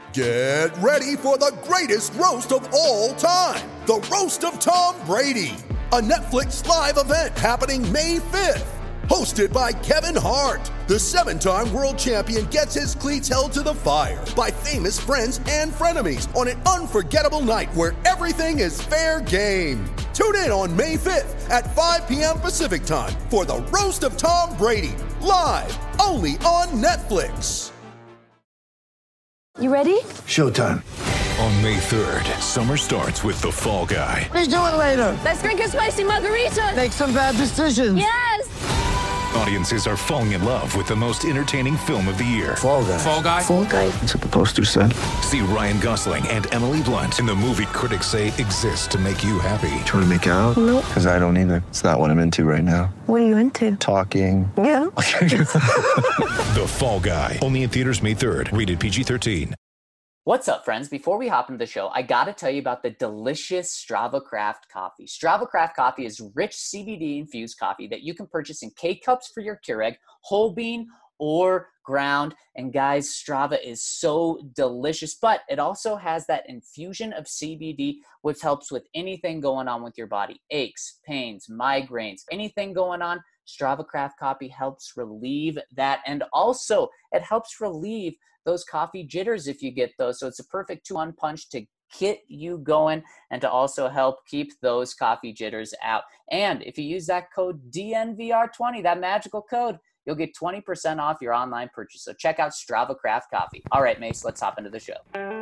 Get ready for the greatest roast of all time, the Roast of Tom Brady, a Netflix live event happening May 5th. Hosted by Kevin Hart, the 7-time world champion gets his cleats held to the fire by famous friends and frenemies on an unforgettable night where everything is fair game. Tune in on May 5th at 5 p.m. Pacific time for the Roast of Tom Brady, live only on Netflix. You ready? Showtime. On May 3rd, summer starts with The Fall Guy. Let's do it later. Let's drink a spicy margarita. Make some bad decisions. Yes! Audiences are falling in love with the most entertaining film of the year. Fall Guy. Fall Guy? Fall Guy. That's what the poster said. See Ryan Gosling and Emily Blunt in the movie critics say exists to make you happy. Trying to make it out? Nope. Because I don't either. It's not what I'm into right now. What are you into? Talking. Yeah. The Fall Guy. Only in theaters May 3rd. Rated PG-13. What's up, friends? Before we hop into the show, I gotta tell you about the delicious Strava Craft coffee. Strava Craft coffee is rich CBD-infused coffee that you can purchase in K-Cups for your Keurig, whole bean, or ground. And guys, Strava is so delicious, but it also has that infusion of CBD, which helps with anything going on with your body. Aches, pains, migraines, anything going on. Strava Craft coffee helps relieve that. And also, it helps relieve those coffee jitters if you get those. So it's a perfect 2-1 punch to get you going and to also help keep those coffee jitters out. And if you use that code DNVR20, that magical code, you'll get 20% off your online purchase. So check out Strava Craft Coffee. All right, Mace, let's hop into the show.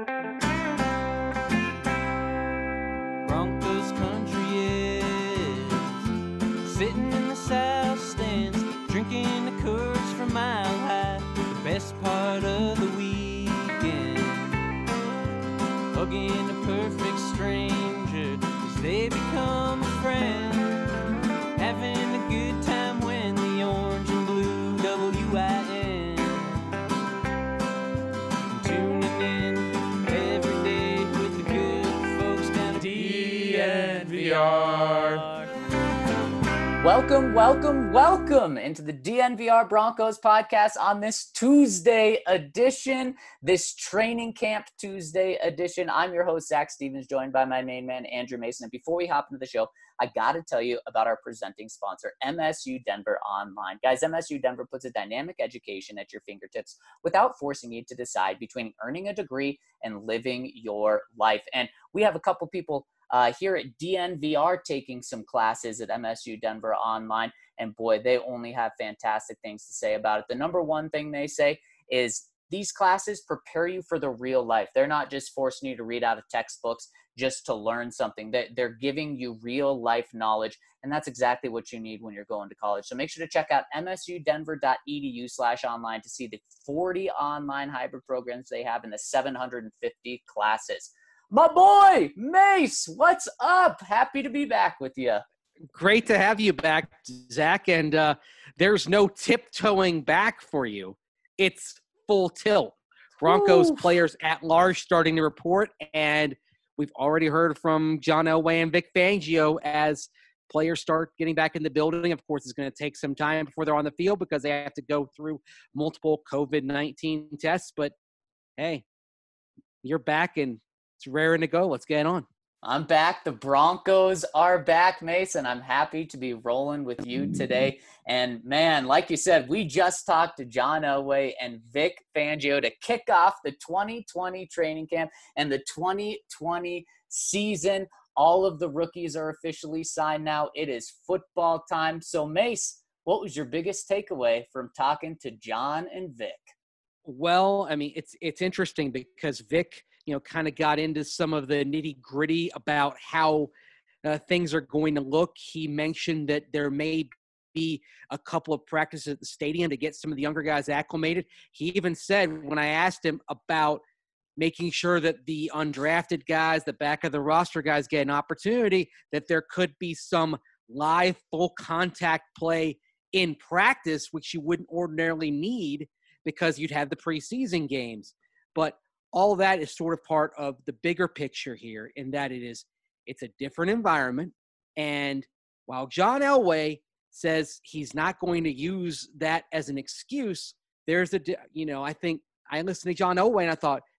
Broncos country is sitting in the south stands, drinking the Coors from Mile High. The best part of the weekend, hugging a perfect stranger as they become a friend, having a good time when the orange and blue WIN, tuning in every day with the good folks down at DNVR. Welcome into the DNVR Broncos podcast on this Tuesday edition, this training camp Tuesday edition. I'm your host, Zach Stevens, joined by my main man, Andrew Mason. And before we hop into the show, I got to tell you about our presenting sponsor, MSU Denver Online. Guys, MSU Denver puts a dynamic education at your fingertips without forcing you to decide between earning a degree and living your life. And we have a couple people here at DNVR taking some classes at MSU Denver Online, and boy, they only have fantastic things to say about it. The number one thing they say is these classes prepare you for the real life. They're not just forcing you to read out of textbooks just to learn something. They're giving you real life knowledge, and that's exactly what you need when you're going to college. So make sure to check out msudenver.edu/online to see the 40 online hybrid programs they have and the 750 classes. My boy, Mace, what's up? Happy to be back with you. Great to have you back, Zach. And there's no tiptoeing back for you. It's full tilt. Broncos players at large starting to report, and we've already heard from John Elway and Vic Fangio as players start getting back in the building. Of course, it's going to take some time before they're on the field because they have to go through multiple COVID-19 tests. But, hey, you're back, and it's raring to go. Let's get on. I'm back. The Broncos are back, Mason. I'm happy to be rolling with you today. And, man, like you said, we just talked to John Elway and Vic Fangio to kick off the 2020 training camp and the 2020 season. All of the rookies are officially signed now. It is football time. So, Mace, what was your biggest takeaway from talking to John and Vic? Well, I mean, it's interesting because Vic – kind of got into some of the nitty gritty about how things are going to look. He mentioned that there may be a couple of practices at the stadium to get some of the younger guys acclimated. He even said, when I asked him about making sure that the undrafted guys, the back of the roster guys get an opportunity, that there could be some live full contact play in practice, which you wouldn't ordinarily need because you'd have the preseason games. But all that is sort of part of the bigger picture here in that it's a different environment. And while John Elway says he's not going to use that as an excuse, I think I listened to John Elway and I thought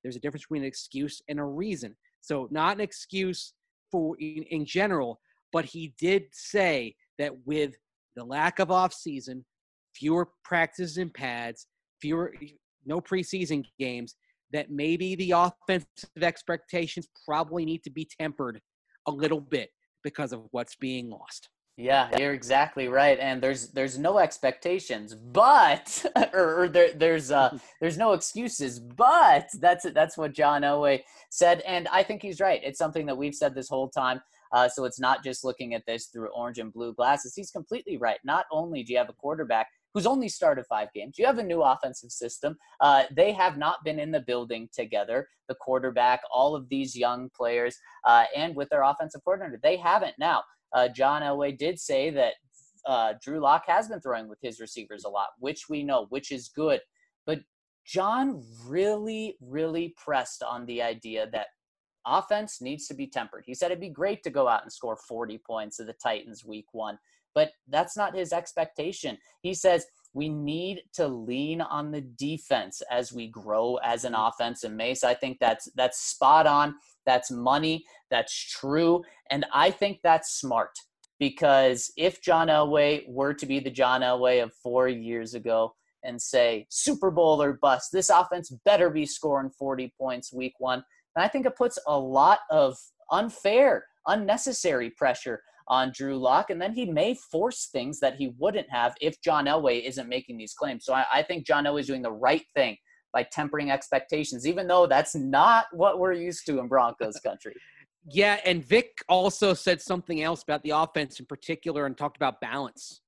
There's a difference between an excuse and a reason. So not an excuse for in general, but he did say that with the lack of offseason, fewer practices and pads, no preseason games, that maybe the offensive expectations probably need to be tempered a little bit because of what's being lost. Yeah, you're exactly right. And there's no expectations, but there's no excuses, but that's what John Elway said. And I think he's right. It's something that we've said this whole time. So it's not just looking at this through orange and blue glasses. He's completely right. Not only do you have a quarterback who's only started 5 games, you have a new offensive system. They have not been in the building together, the quarterback, all of these young players, and with their offensive coordinator. They haven't now. John Elway did say that Drew Lock has been throwing with his receivers a lot, which we know, which is good. But John really, really pressed on the idea that offense needs to be tempered. He said it'd be great to go out and score 40 points of the Titans week 1, but that's not his expectation. He says we need to lean on the defense as we grow as an offense. And Mace, I think that's spot on. That's money. That's true. And I think that's smart, because if John Elway were to be the John Elway of 4 years ago and say Super Bowl or bust, this offense better be scoring 40 points week 1, and I think it puts a lot of unfair, unnecessary pressure on Drew Lock, and then he may force things that he wouldn't have if John Elway isn't making these claims. So I think John Elway is doing the right thing by tempering expectations, even though that's not what we're used to in Broncos country. Yeah, and Vic also said something else about the offense in particular and talked about balance.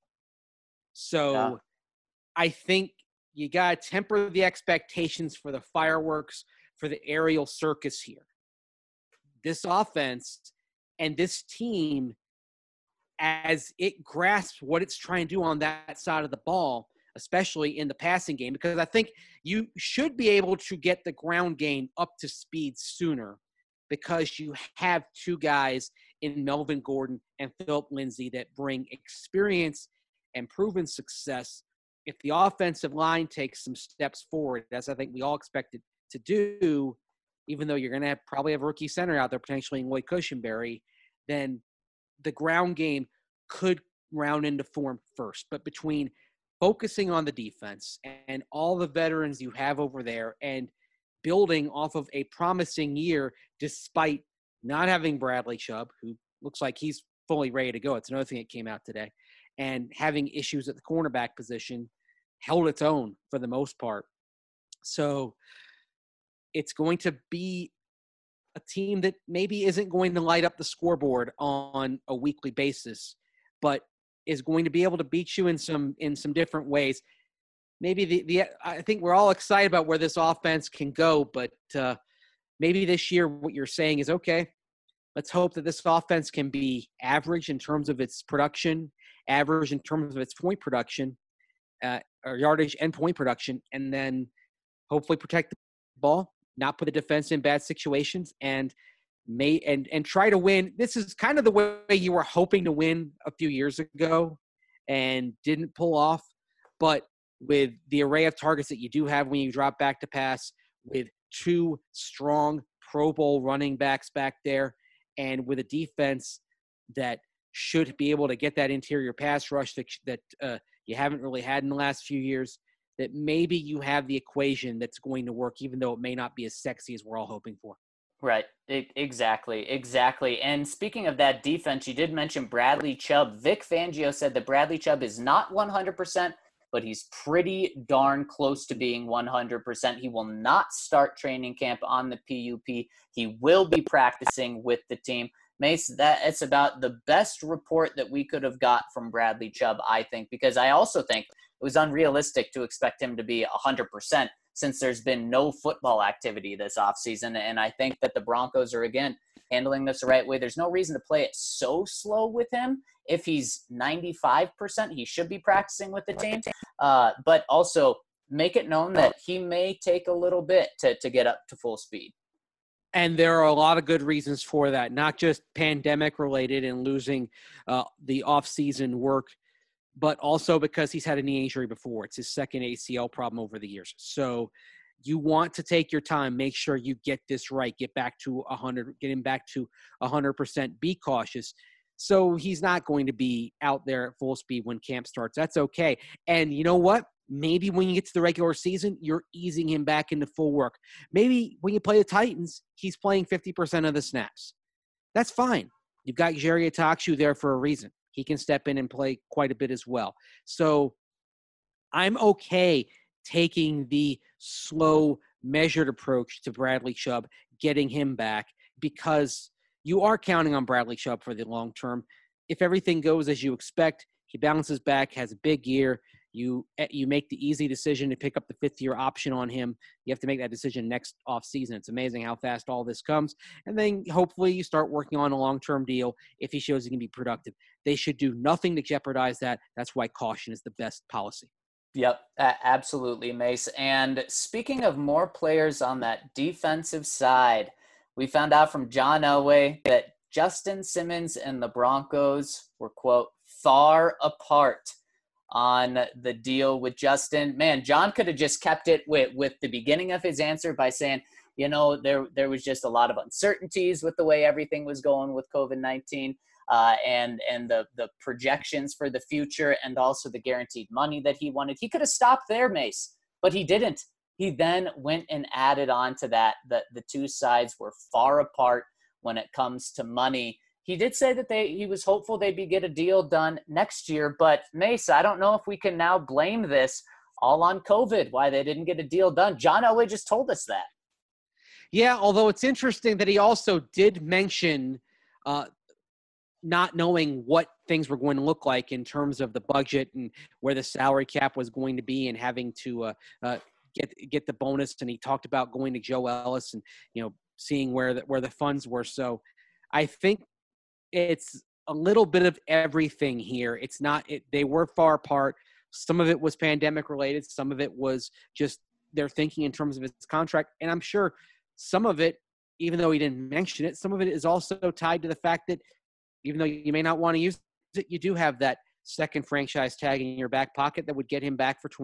So I think you got to temper the expectations for the fireworks, for the aerial circus here. This offense and this team, as it grasps what it's trying to do on that side of the ball, especially in the passing game, because I think you should be able to get the ground game up to speed sooner, because you have 2 guys in Melvin Gordon and Philip Lindsay that bring experience and proven success. If the offensive line takes some steps forward, as I think we all expect it to do, even though you're going to probably have a rookie center out there, potentially in Lloyd Cushenberry, then the ground game could round into form first. But between focusing on the defense and all the veterans you have over there and building off of a promising year, despite not having Bradley Chubb, who looks like he's fully ready to go. It's another thing that came out today. And having issues at the cornerback position, held its own for the most part. So it's going to be a team that maybe isn't going to light up the scoreboard on a weekly basis, but is going to be able to beat you in some different ways. Maybe I think we're all excited about where this offense can go, but maybe this year what you're saying is, okay, let's hope that this offense can be average in terms of its production, average in terms of its point production, or yardage and point production, and then hopefully protect the ball, not put the defense in bad situations, and try to win. This is kind of the way you were hoping to win a few years ago and didn't pull off. But with the array of targets that you do have when you drop back to pass, with 2 strong Pro Bowl running backs back there, and with a defense that should be able to get that interior pass rush that you haven't really had in the last few years, that maybe you have the equation that's going to work, even though it may not be as sexy as we're all hoping for. Right. Exactly. And speaking of that defense, you did mention Bradley Chubb. Vic Fangio said that Bradley Chubb is not 100%, but he's pretty darn close to being 100%. He will not start training camp on the PUP. He will be practicing with the team. Mace, it's about the best report that we could have got from Bradley Chubb, I think, because I also think it was unrealistic to expect him to be 100% since there's been no football activity this offseason. And I think that the Broncos are, again, handling this the right way. There's no reason to play it so slow with him. If he's 95%, he should be practicing with the team. But also make it known that he may take a little bit to get up to full speed. And there are a lot of good reasons for that, not just pandemic related and losing the off-season work, but also because he's had a knee injury before. It's his second ACL problem over the years. So you want to take your time, make sure you get this right, get him back to 100%, be cautious. So he's not going to be out there at full speed when camp starts. That's okay. And you know what? Maybe when you get to the regular season, you're easing him back into full work. Maybe when you play the Titans, he's playing 50% of the snaps. That's fine. You've got Jerry Attaochu there for a reason. He can step in and play quite a bit as well. So I'm okay taking the slow, measured approach to Bradley Chubb, getting him back, because you are counting on Bradley Chubb for the long term. If everything goes as you expect, he bounces back, has a big year. You make the easy decision to pick up the fifth-year option on him. You have to make that decision next offseason. It's amazing how fast all this comes. And then hopefully you start working on a long-term deal if he shows he can be productive. They should do nothing to jeopardize that. That's why caution is the best policy. Yep, absolutely, Mace. And speaking of more players on that defensive side, we found out from John Elway that Justin Simmons and the Broncos were, quote, far apart on the deal with Justin. Man, John could have just kept it with the beginning of his answer by saying, you know, there was just a lot of uncertainties with the way everything was going with COVID-19 and the projections for the future and also the guaranteed money that he wanted. He could have stopped there, Mace, but he didn't. He then went and added on to that the two sides were far apart when it comes to money. He did say that he was hopeful they'd get a deal done next year, but Mace, I don't know if we can now blame this all on COVID, why they didn't get a deal done. John Elway just told us that. Yeah, although it's interesting that he also did mention not knowing what things were going to look like in terms of the budget and where the salary cap was going to be and having to get the bonus. And he talked about going to Joe Ellis and, you know, seeing where the funds were. So I think it's a little bit of everything here. It's not they were far apart. Some of it was pandemic related. Some of it was just their thinking in terms of his contract. And I'm sure some of it, even though he didn't mention it, some of it is also tied to the fact that even though you may not want to use it, you do have that second franchise tag in your back pocket that would get him back for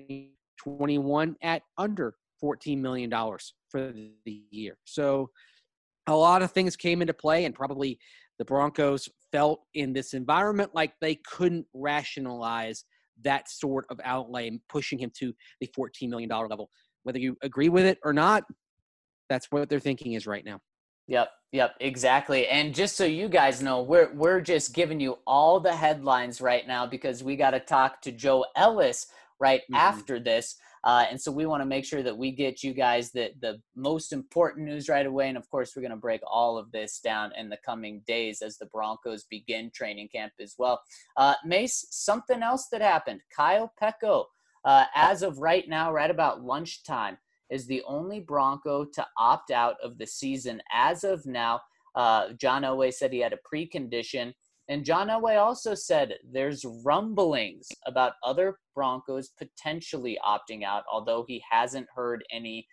2021 at under $14 million for the year. So a lot of things came into play, and probably the Broncos felt in this environment like they couldn't rationalize that sort of outlay, pushing him to the $14 million level. Whether you agree with it or not, that's what their thinking is right now. Yep, exactly. And just so you guys know, we're just giving you all the headlines right now because we got to talk to Joe Ellis right after this. And so we want to make sure that we get you guys the most important news right away. And of course, we're going to break all of this down in the coming days as the Broncos begin training camp as well. Mace, something else that happened. Kyle Peko, as of right now, right about lunchtime, is the only Bronco to opt out of the season as of now. John Elway said he had a precondition. And John Elway also said there's rumblings about other Broncos potentially opting out, although he hasn't heard anything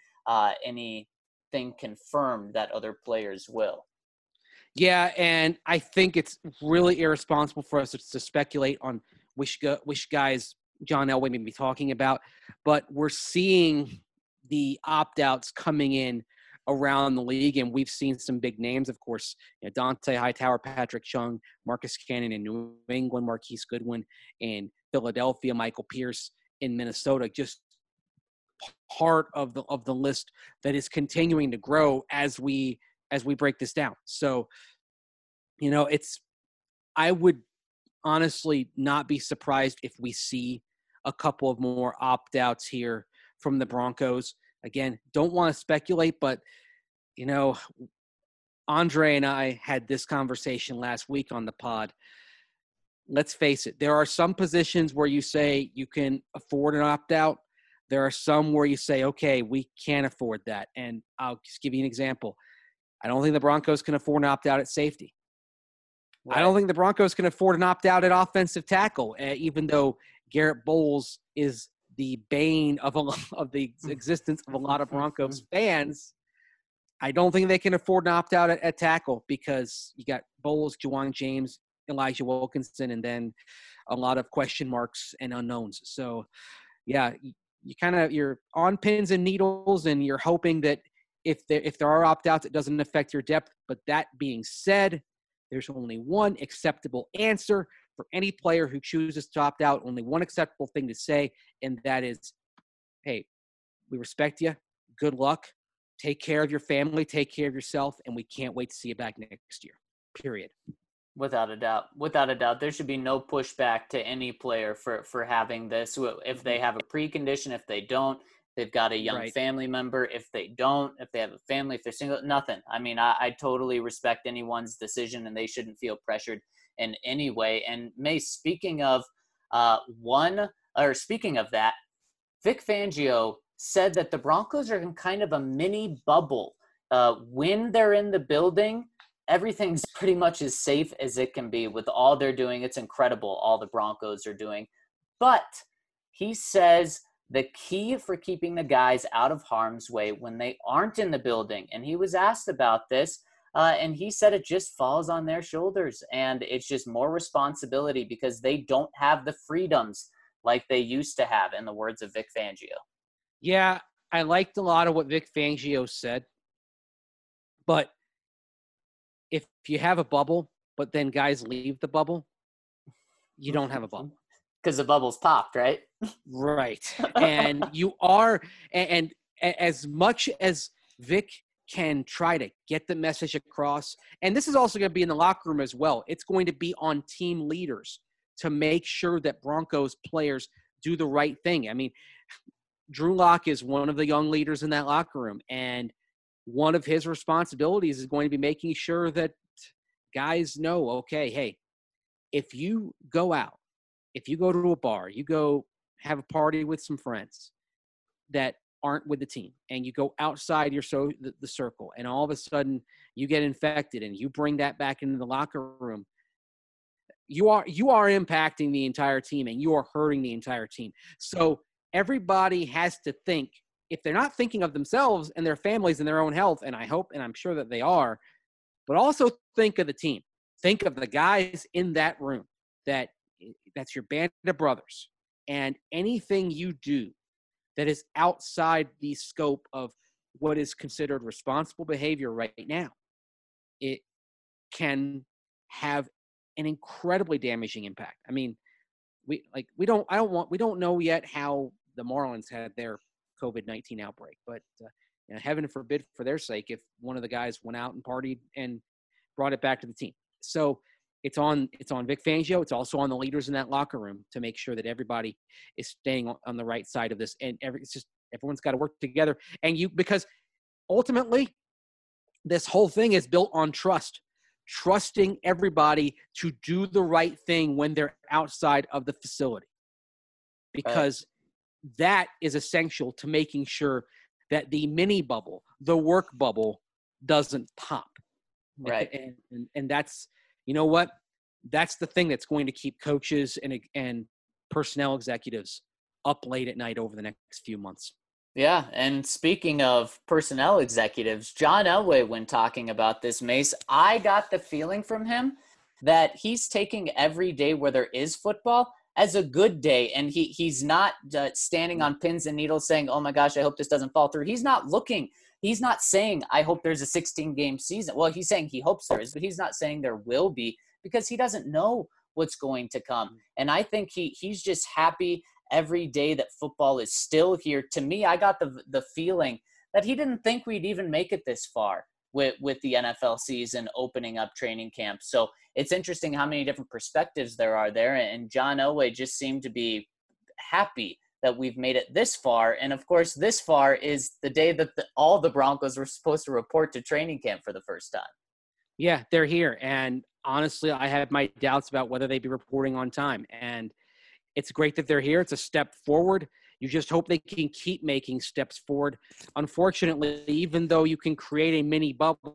confirmed that other players will. Yeah, and I think it's really irresponsible for us to speculate on which guys John Elway may be talking about, but we're seeing the opt-outs coming in around the league, and we've seen some big names, of course, Dante Hightower, Patrick Chung, Marcus Cannon in New England, Marquise Goodwin in Philadelphia, Michael Pierce in Minnesota, just part of the list that is continuing to grow as we break this down. So, I would honestly not be surprised if we see a couple of more opt-outs here from the Broncos. Again, don't want to speculate, but, Andre and I had this conversation last week on the pod. Let's face it. There are some positions where you say you can afford an opt-out. There are some where you say, okay, we can't afford that. And I'll just give you an example. I don't think the Broncos can afford an opt-out at safety. Right. I don't think the Broncos can afford an opt-out at offensive tackle, even though Garrett Bowles is the bane of the existence of a lot of Broncos fans. I don't think they can afford an opt-out at tackle because you got Bowles, Juwan James, Elijah Wilkinson, and then a lot of question marks and unknowns. So, yeah, you're on pins and needles, and you're hoping that if there are opt-outs, it doesn't affect your depth. But that being said, there's only one acceptable answer for any player who chooses to opt out, only one acceptable thing to say, and that is, hey, we respect you. Good luck. Take care of your family. Take care of yourself, and we can't wait to see you back next year, period. Without a doubt. There should be no pushback to any player for having this. If they have a precondition, if they don't, they've got a young family member. If they don't, if they have a family, if they're single, nothing. I mean, I totally respect anyone's decision, and they shouldn't feel pressured in any way. And Mace, speaking of that, Vic Fangio said that the Broncos are in kind of a mini bubble. When they're in the building, everything's pretty much as safe as it can be with all they're doing. It's incredible, all the Broncos are doing. But he says the key for keeping the guys out of harm's way when they aren't in the building, and he was asked about this, and he said it just falls on their shoulders, and it's just more responsibility because they don't have the freedoms like they used to have, in the words of Vic Fangio. Yeah, I liked a lot of what Vic Fangio said, but if you have a bubble, but then guys leave the bubble, you don't have a bubble. Because the bubble's popped, right? Right. And you are, and as much as Vic can try to get the message across, and this is also going to be in the locker room as well, it's going to be on team leaders to make sure that Broncos players do the right thing. I mean, Drew Lock is one of the young leaders in that locker room, and one of his responsibilities is going to be making sure that guys know, okay, hey, if you go out, if you go to a bar, you go have a party with some friends that aren't with the team, and you go outside the circle, and all of a sudden you get infected and you bring that back into the locker room, you are impacting the entire team, and you are hurting the entire team. So everybody has to think, if they're not thinking of themselves and their families and their own health, and I hope and I'm sure that they are, but also think of the team. Think of the guys in that room. That's your band of brothers. And anything you do that is outside the scope of what is considered responsible behavior right now, it can have an incredibly damaging impact. I mean, we don't know yet how the Marlins had their COVID-19 outbreak, but heaven forbid for their sake if one of the guys went out and partied and brought it back to the team. So it's on Vic Fangio. It's also on the leaders in that locker room to make sure that everybody is staying on the right side of this, and everyone's got to work together. And because ultimately this whole thing is built on trusting everybody to do the right thing when they're outside of the facility, because that is essential to making sure that the mini bubble, the work bubble, doesn't pop. Right. And that's, you know what? That's the thing that's going to keep coaches and personnel executives up late at night over the next few months. Yeah, and speaking of personnel executives, John Elway, when talking about this, Mace, I got the feeling from him that he's taking every day where there is football as a good day, and he's not standing on pins and needles saying, oh my gosh, I hope this doesn't fall through. He's not saying, I hope there's a 16-game season. Well, he's saying he hopes there is, but he's not saying there will be, because he doesn't know what's going to come. And I think he's just happy every day that football is still here. To me, I got the feeling that he didn't think we'd even make it this far with the NFL season opening up training camp. So it's interesting how many different perspectives there are there. And John Elway just seemed to be happy that we've made it this far. And of course, this far is the day that all the Broncos were supposed to report to training camp for the first time. Yeah, they're here. And honestly, I have my doubts about whether they'd be reporting on time. And it's great that they're here. It's a step forward. You just hope they can keep making steps forward. Unfortunately, even though you can create a mini bubble,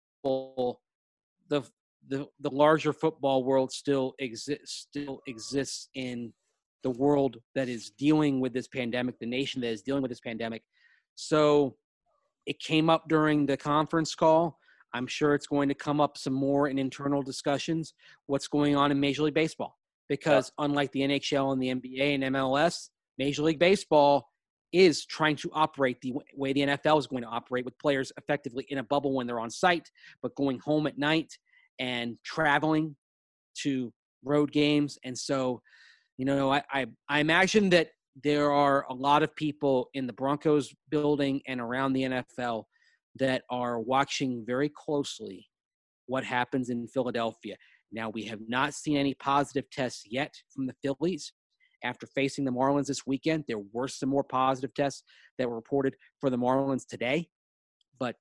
the larger football world still exists in the world that is dealing with this pandemic, the nation that is dealing with this pandemic. So it came up during the conference call. I'm sure it's going to come up some more in internal discussions, what's going on in Major League Baseball. Because unlike the NHL and the NBA and MLS, Major League Baseball is trying to operate the way the NFL is going to operate, with players effectively in a bubble when they're on site, but going home at night and traveling to road games. And so, I imagine that there are a lot of people in the Broncos building and around the NFL that are watching very closely what happens in Philadelphia. Now, we have not seen any positive tests yet from the Phillies. After facing the Marlins this weekend, there were some more positive tests that were reported for the Marlins today. But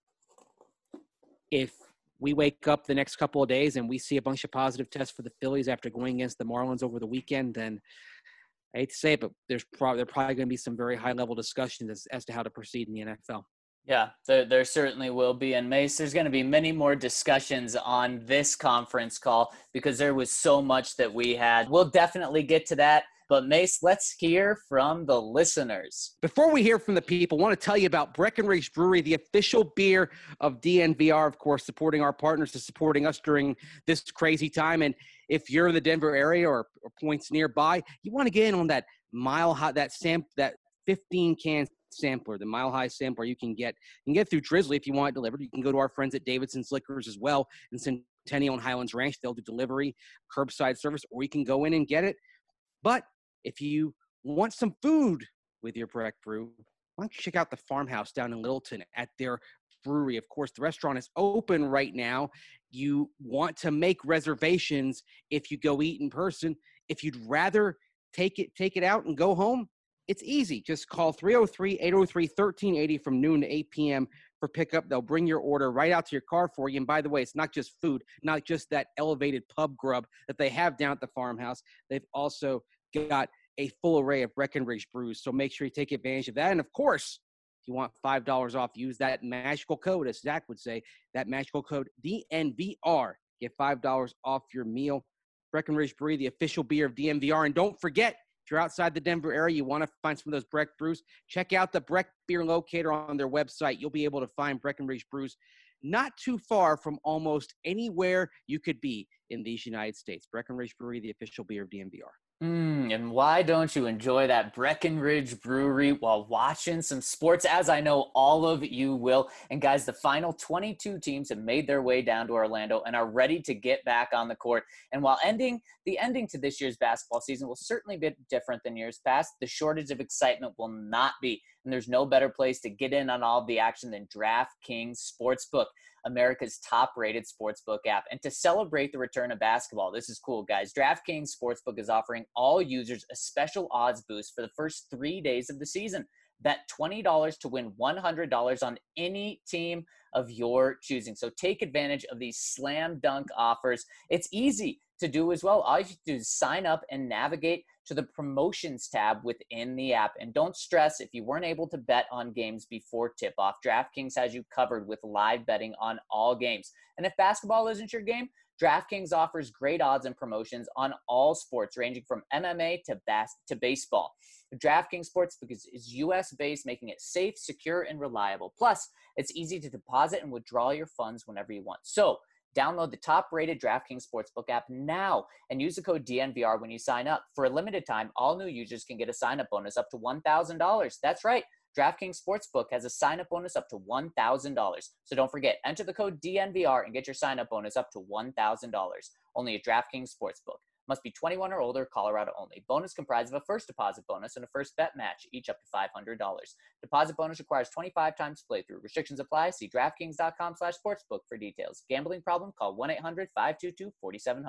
if we wake up the next couple of days and we see a bunch of positive tests for the Phillies after going against the Marlins over the weekend, then I hate to say it, but there probably going to be some very high-level discussions as to how to proceed in the NFL. Yeah, there certainly will be. And Mace, there's going to be many more discussions on this conference call because there was so much that we had. We'll definitely get to that. But Mace, let's hear from the listeners. Before we hear from the people, I want to tell you about Breckenridge Brewery, the official beer of DNVR, of course, supporting our partners and supporting us during this crazy time. And if you're in the Denver area or points nearby, you want to get in on that Mile High, that 15-can sampler, the Mile High sampler you can get through Drizzly if you want it delivered. You can go to our friends at Davidson's Liquors as well in Centennial and Highlands Ranch. They'll do delivery, curbside service, or you can go in and get it. But if you want some food with your Breck Brew, why don't you check out the Farmhouse down in Littleton at their brewery. Of course, the restaurant is open right now. You want to make reservations if you go eat in person. If you'd rather take it out and go home, it's easy. Just call 303-803-1380 from noon to 8 p.m. for pickup. They'll bring your order right out to your car for you. And by the way, it's not just food, not just that elevated pub grub that they have down at the Farmhouse. They've also got a full array of Breckenridge brews. So make sure you take advantage of that. And of course, if you want $5 off, use that magical code, as Zach would say, that magical code DNVR. Get $5 off your meal. Breckenridge Brewery, the official beer of DNVR. And don't forget, if you're outside the Denver area, you want to find some of those Breck brews, check out the Breck Beer Locator on their website. You'll be able to find Breckenridge brews not too far from almost anywhere you could be in these United States. Breckenridge Brewery, the official beer of DNVR. And why don't you enjoy that Breckenridge Brewery while watching some sports, as I know all of you will. And guys, the final 22 teams have made their way down to Orlando and are ready to get back on the court. And while the ending to this year's basketball season will certainly be different than years past, the shortage of excitement will not be. And there's no better place to get in on all of the action than DraftKings Sportsbook, America's top-rated sportsbook app. And to celebrate the return of basketball, this is cool, guys. DraftKings Sportsbook is offering all users a special odds boost for the first 3 days of the season. Bet $20 to win $100 on any team of your choosing. So take advantage of these slam dunk offers. It's easy to do as well. All you have to do is sign up and navigate to the promotions tab within the app. And don't stress if you weren't able to bet on games before tip-off. DraftKings has you covered with live betting on all games. And if basketball isn't your game, DraftKings offers great odds and promotions on all sports, ranging from MMA to baseball. DraftKings Sportsbook is U.S.-based, making it safe, secure, and reliable. Plus, it's easy to deposit and withdraw your funds whenever you want. So, download the top-rated DraftKings Sportsbook app now and use the code DNVR when you sign up. For a limited time, all new users can get a sign-up bonus up to $1,000. That's right. DraftKings Sportsbook has a sign-up bonus up to $1,000. So don't forget, enter the code DNVR and get your sign-up bonus up to $1,000. Only at DraftKings Sportsbook. Must be 21 or older, Colorado only. Bonus comprised of a first deposit bonus and a first bet match, each up to $500. Deposit bonus requires 25 times playthrough. Restrictions apply. See DraftKings.com/sportsbook for details. Gambling problem? Call 1-800-522-4700.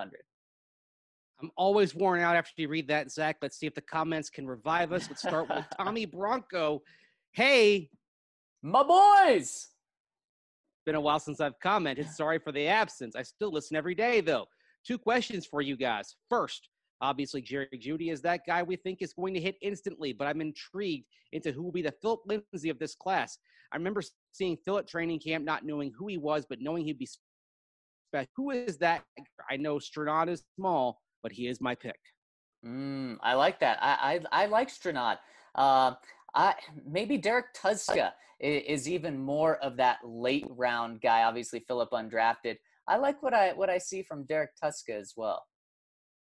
I'm always worn out after you read that, Zach. Let's see if the comments can revive us. Let's start with Tommy Bronco. Hey, my boys! Been a while since I've commented. Sorry for the absence. I still listen every day, though. 2 questions for you guys. First, obviously, Jerry Jeudy is that guy we think is going to hit instantly, but I'm intrigued into who will be the Philip Lindsay of this class. I remember seeing Phil at training camp, not knowing who he was, but knowing he'd be special. Who is that? I know Stranad is small, but he is my pick. I like that. I like Stranad. Maybe Derek Tuszka is even more of that late round guy. Obviously, Philip undrafted. I like what I see from Derek Tuszka as well.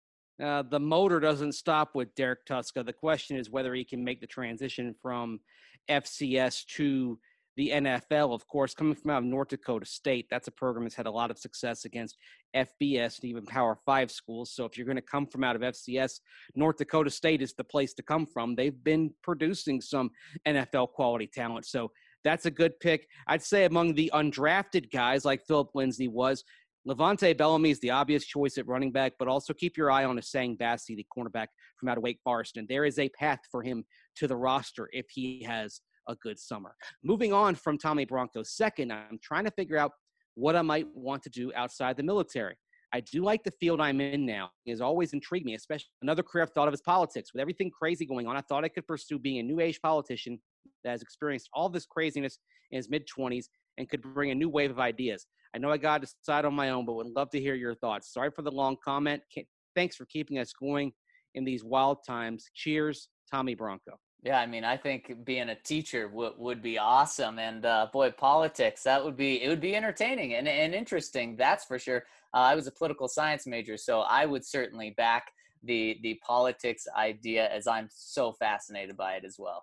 The motor doesn't stop with Derek Tuszka. The question is whether he can make the transition from FCS to the NFL, of course, coming from out of North Dakota State. That's a program that's had a lot of success against FBS and even Power 5 schools. So if you're going to come from out of FCS, North Dakota State is the place to come from. They've been producing some NFL quality talent. So that's a good pick. I'd say among the undrafted guys like Philip Lindsay was, Levante Bellamy is the obvious choice at running back, but also keep your eye on Essang Bassey, the cornerback from out of Wake Forest. And there is a path for him to the roster if he has a good summer. Moving on from Tommy Bronco's second, I'm trying to figure out what I might want to do outside the military. I do like the field I'm in now. It has always intrigued me, especially another career I've thought of is politics. With everything crazy going on, I thought I could pursue being a new age politician that has experienced all this craziness in his mid-20s and could bring a new wave of ideas. I know I got to decide on my own, but would love to hear your thoughts. Sorry for the long comment. Thanks for keeping us going in these wild times. Cheers, Tommy Bronco. Yeah, I mean, I think being a teacher would be awesome, and boy, politics, it would be entertaining and interesting. That's for sure. I was a political science major, so I would certainly back the politics idea, as I'm so fascinated by it as well.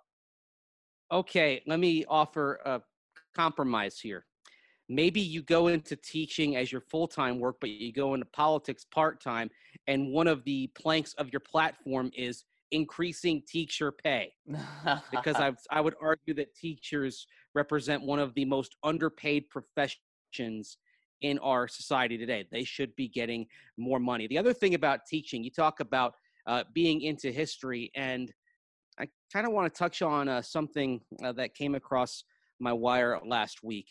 Okay, let me offer a compromise here. Maybe you go into teaching as your full-time work, but you go into politics part-time, and one of the planks of your platform is increasing teacher pay, because I would argue that teachers represent one of the most underpaid professions in our society today. They should be getting more money. The other thing about teaching, you talk about being into history, and I kind of want to touch on something that came across my wire last week.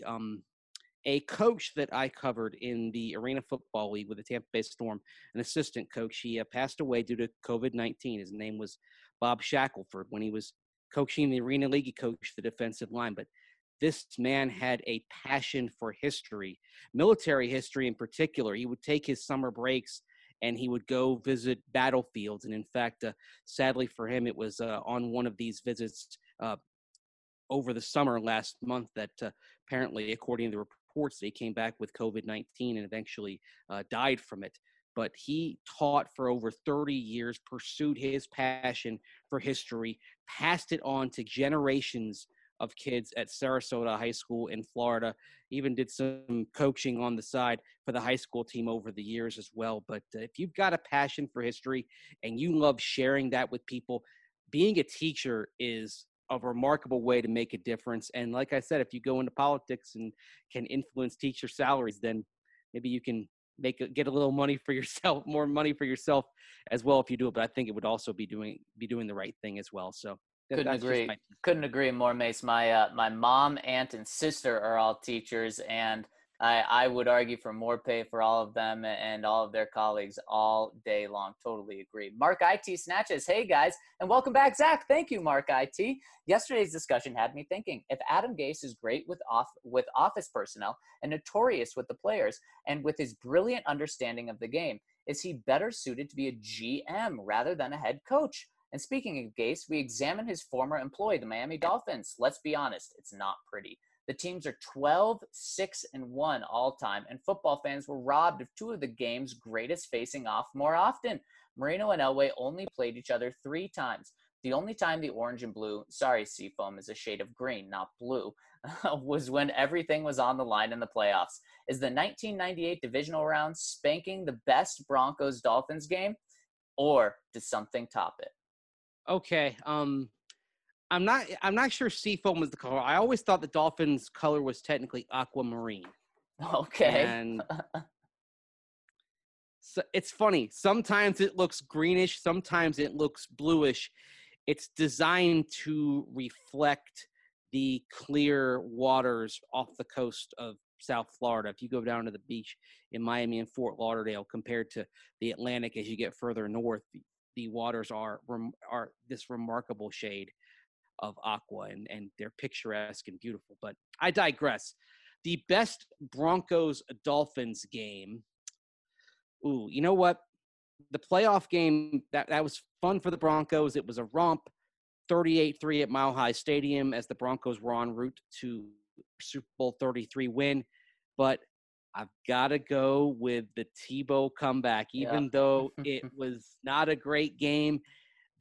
A coach that I covered in the Arena Football League with the Tampa Bay Storm, an assistant coach, he passed away due to COVID-19. His name was Bob Shackelford. When he was coaching the Arena League, he coached the defensive line. But this man had a passion for history, military history in particular. He would take his summer breaks and he would go visit battlefields. And in fact, sadly for him, it was on one of these visits over the summer last month that apparently, according to the reports, they came back with COVID-19 and eventually died from it. But he taught for over 30 years, pursued his passion for history, passed it on to generations of kids at Sarasota High School in Florida, even did some coaching on the side for the high school team over the years as well. But if you've got a passion for history and you love sharing that with people, being a teacher is a remarkable way to make a difference. And like I said, if you go into politics and can influence teacher salaries, then maybe you can get a little money for yourself, more money for yourself as well if you do it. But I think it would also be doing the right thing as well. So Couldn't agree more, Mace. My mom, aunt, and sister are all teachers, and I would argue for more pay for all of them and all of their colleagues all day long. Totally agree. Mark IT Snatches. Hey, guys, and welcome back, Zach. Thank you, Mark IT. Yesterday's discussion had me thinking, if Adam Gase is great with office personnel and notorious with the players and with his brilliant understanding of the game, is he better suited to be a GM rather than a head coach? And speaking of Gase, we examined his former employee, the Miami Dolphins. Let's be honest, it's not pretty. The teams are 12-6-1 all time, and football fans were robbed of two of the game's greatest facing off more often. Marino and Elway only played each other 3 times. The only time the orange and blue, sorry, Seafoam is a shade of green, not blue, was when everything was on the line in the playoffs. Is the 1998 divisional round spanking the best Broncos-Dolphins game, or does something top it? Okay, I'm not sure seafoam was the color. I always thought the Dolphins' color was technically aquamarine. Okay. And so it's funny. Sometimes it looks greenish. Sometimes it looks bluish. It's designed to reflect the clear waters off the coast of South Florida. If you go down to the beach in Miami and Fort Lauderdale compared to the Atlantic as you get further north, the waters are this remarkable shade of aqua, and they're picturesque and beautiful. But I digress. The best Broncos-Dolphins game. Ooh, you know what? The playoff game, that was fun for the Broncos. It was a romp, 38-3 at Mile High Stadium as the Broncos were en route to Super Bowl 33 win. But I've got to go with the Tebow comeback. Even though it was not a great game,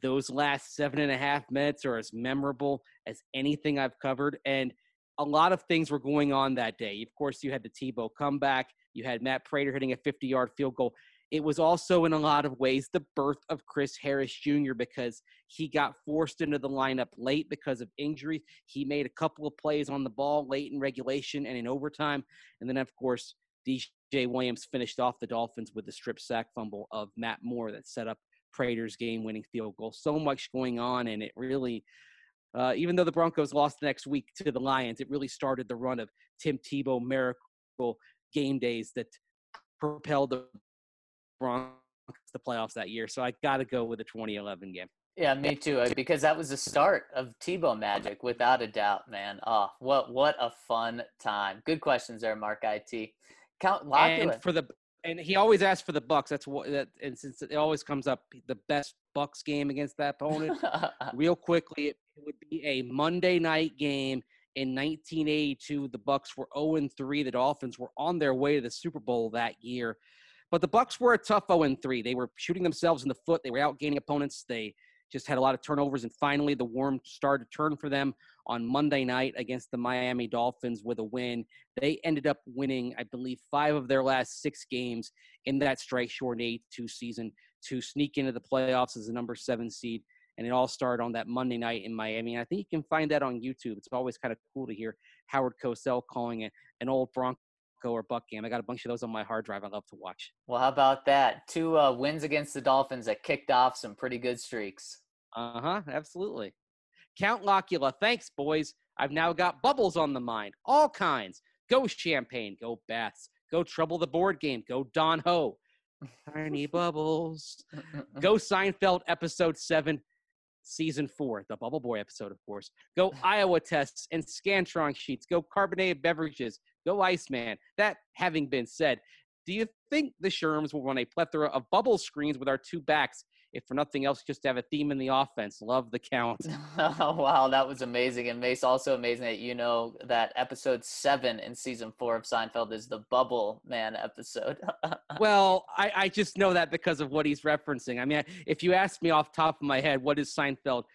those last 7.5 minutes are as memorable as anything I've covered. And a lot of things were going on that day. Of course, you had the Tebow comeback. You had Matt Prater hitting a 50-yard field goal. It was also, in a lot of ways, the birth of Chris Harris Jr. because he got forced into the lineup late because of injuries. He made a couple of plays on the ball late in regulation and in overtime. And then, of course, DJ Williams finished off the Dolphins with the strip sack fumble of Matt Moore that set up Prater's game-winning field goal. So much going on, and it really even though the Broncos lost the next week to the Lions, it really started the run of Tim Tebow miracle game days that propelled the Broncos to the playoffs that year. So I got to go with the 2011 game. Yeah, me too, because that was the start of Tebow magic, without a doubt, man. Oh, what a fun time. Good questions there, Mark IT. Count Locula. And he always asks for the Bucks. And since it always comes up, the best Bucks game against that opponent. Real quickly, it would be a Monday night game in 1982. The Bucks were 0-3. The Dolphins were on their way to the Super Bowl that year, but the Bucks were a tough 0-3. They were shooting themselves in the foot. They were outgaining opponents. They just had a lot of turnovers, and finally the worm started to turn for them on Monday night against the Miami Dolphins with a win. They ended up winning, I believe, 5 of their last 6 games in that strike-shortened 82 season to sneak into the playoffs as the number 7 seed, and it all started on that Monday night in Miami. And I think you can find that on YouTube. It's always kind of cool to hear Howard Cosell calling it an old Bronco or Buck game. I got a bunch of those on my hard drive I love to watch. Well, how about that? 2 wins against the Dolphins that kicked off some pretty good streaks. Absolutely. Count Locula. Thanks, boys. I've now got bubbles on the mind. All kinds. Go Champagne. Go Bats. Go Trouble the Board Game. Go Don Ho. Tiny Bubbles. Go Seinfeld episode 7, season 4. The Bubble Boy episode, of course. Go Iowa tests and Scantron sheets. Go carbonated beverages. Go Iceman. That having been said, do you think the Sherms will run a plethora of bubble screens with our 2 backs? If for nothing else, just to have a theme in the offense. Love the count. Oh, wow, that was amazing. And Mace, also amazing that you know that episode 7 in season 4 of Seinfeld is the Bubble Man episode. Well, I just know that because of what he's referencing. I mean, if you ask me off the top of my head, what is Seinfeld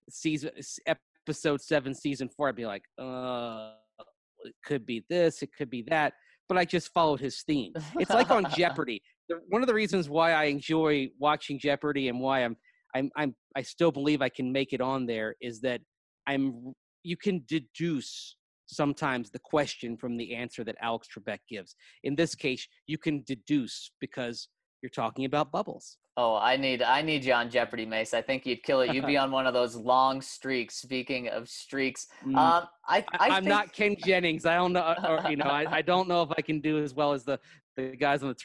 episode 7, season 4, I'd be like, it could be this, it could be that. But I just followed his theme. It's like on Jeopardy. One of the reasons why I enjoy watching Jeopardy and why I still believe I can make it on there is that you can deduce sometimes the question from the answer that Alex Trebek gives. In this case, you can deduce because you're talking about bubbles. Oh, I need you on Jeopardy, Mace. I think you'd kill it. You'd be on one of those long streaks. Speaking of streaks, I'm not Ken Jennings. I don't know, I don't know if I can do as well as the guys on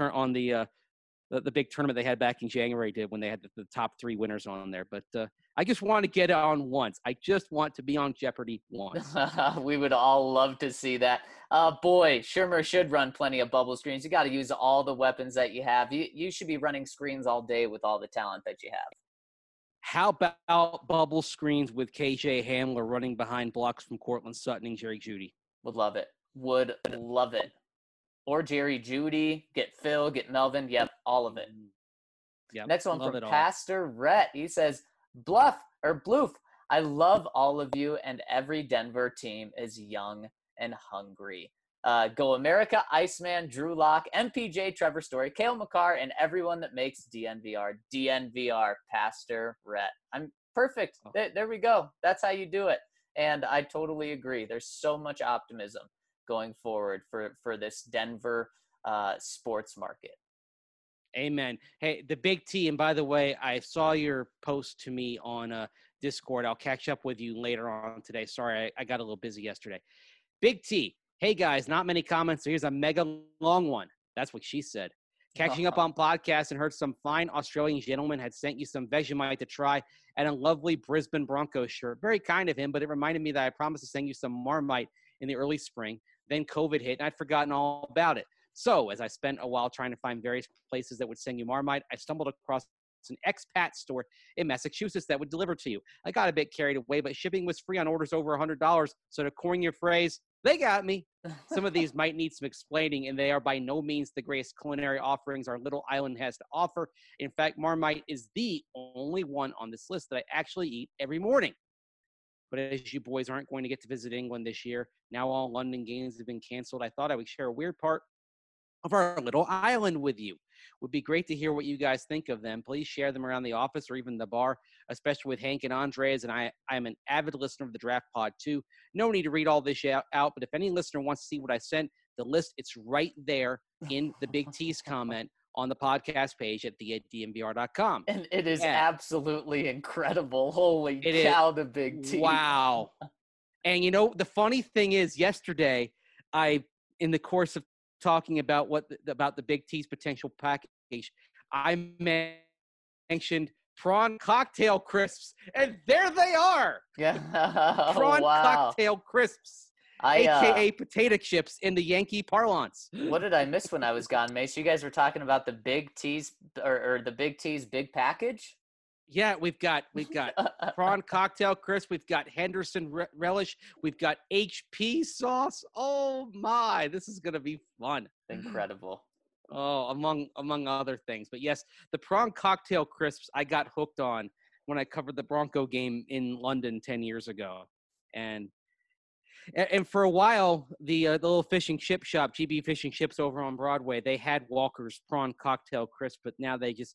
the big tournament they had back in January did when they had the top 3 winners on there. But I just want to get it on once. I just want to be on Jeopardy once. We would all love to see that. Boy, Shermer should run plenty of bubble screens. You got to use all the weapons that you have. You should be running screens all day with all the talent that you have. How about bubble screens with KJ Hamler running behind blocks from Cortland Sutton and Jerry Jeudy? Would love it. Would love it. Or Jerry Jeudy, get Phil, get Melvin. Yep, all of it. Yep, next one from Pastor Rhett. He says, Bloof. I love all of you, and every Denver team is young and hungry. Go America, Iceman, Drew Lock, MPJ, Trevor Story, Cale Makar, and everyone that makes DNVR. DNVR, Pastor Rhett. I'm perfect. There we go. That's how you do it. And I totally agree. There's so much optimism going forward for this Denver sports market. Amen. Hey, the Big T, and by the way, I saw your post to me on Discord. I'll catch up with you later on today. Sorry, I got a little busy yesterday. Big T, hey guys, not many comments, so here's a mega long one. That's what she said. Catching up on podcasts and heard some fine Australian gentleman had sent you some Vegemite to try and a lovely Brisbane Broncos shirt. Very kind of him, but it reminded me that I promised to send you some Marmite in the early spring. Then COVID hit, and I'd forgotten all about it. So as I spent a while trying to find various places that would send you Marmite, I stumbled across an expat store in Massachusetts that would deliver to you. I got a bit carried away, but shipping was free on orders over $100. So to coin your phrase, they got me. Some of these might need some explaining, and they are by no means the greatest culinary offerings our little island has to offer. In fact, Marmite is the only one on this list that I actually eat every morning. But as you boys aren't going to get to visit England this year, now all London games have been canceled, I thought I would share a weird part of our little island with you. Would be great to hear what you guys think of them. Please share them around the office or even the bar, especially with Hank and Andres. And I am an avid listener of the Draft Pod too. No need to read all this out, but if any listener wants to see what I sent, the list, it's right there in the Big T's comment on the podcast page at DNVR.com. And it is absolutely incredible. Holy cow, the Big T. Wow. And you know, the funny thing is, yesterday, in the course of talking about about the Big T's potential package, I mentioned prawn cocktail crisps, and there they are. Yeah. Prawn cocktail crisps. AKA potato chips in the Yankee parlance. What did I miss when I was gone, Mace? You guys were talking about the Big T's or the Big T's big package? Yeah, we've got prawn cocktail crisp. We've got Henderson relish. We've got HP sauce. Oh my, this is gonna be fun. Incredible. Oh, among other things. But yes, the prawn cocktail crisps I got hooked on when I covered the Bronco game in London 10 years ago, and for a while, the little fish and chip shop, GB Fish and Chips over on Broadway, they had Walker's prawn cocktail crisp, but now they just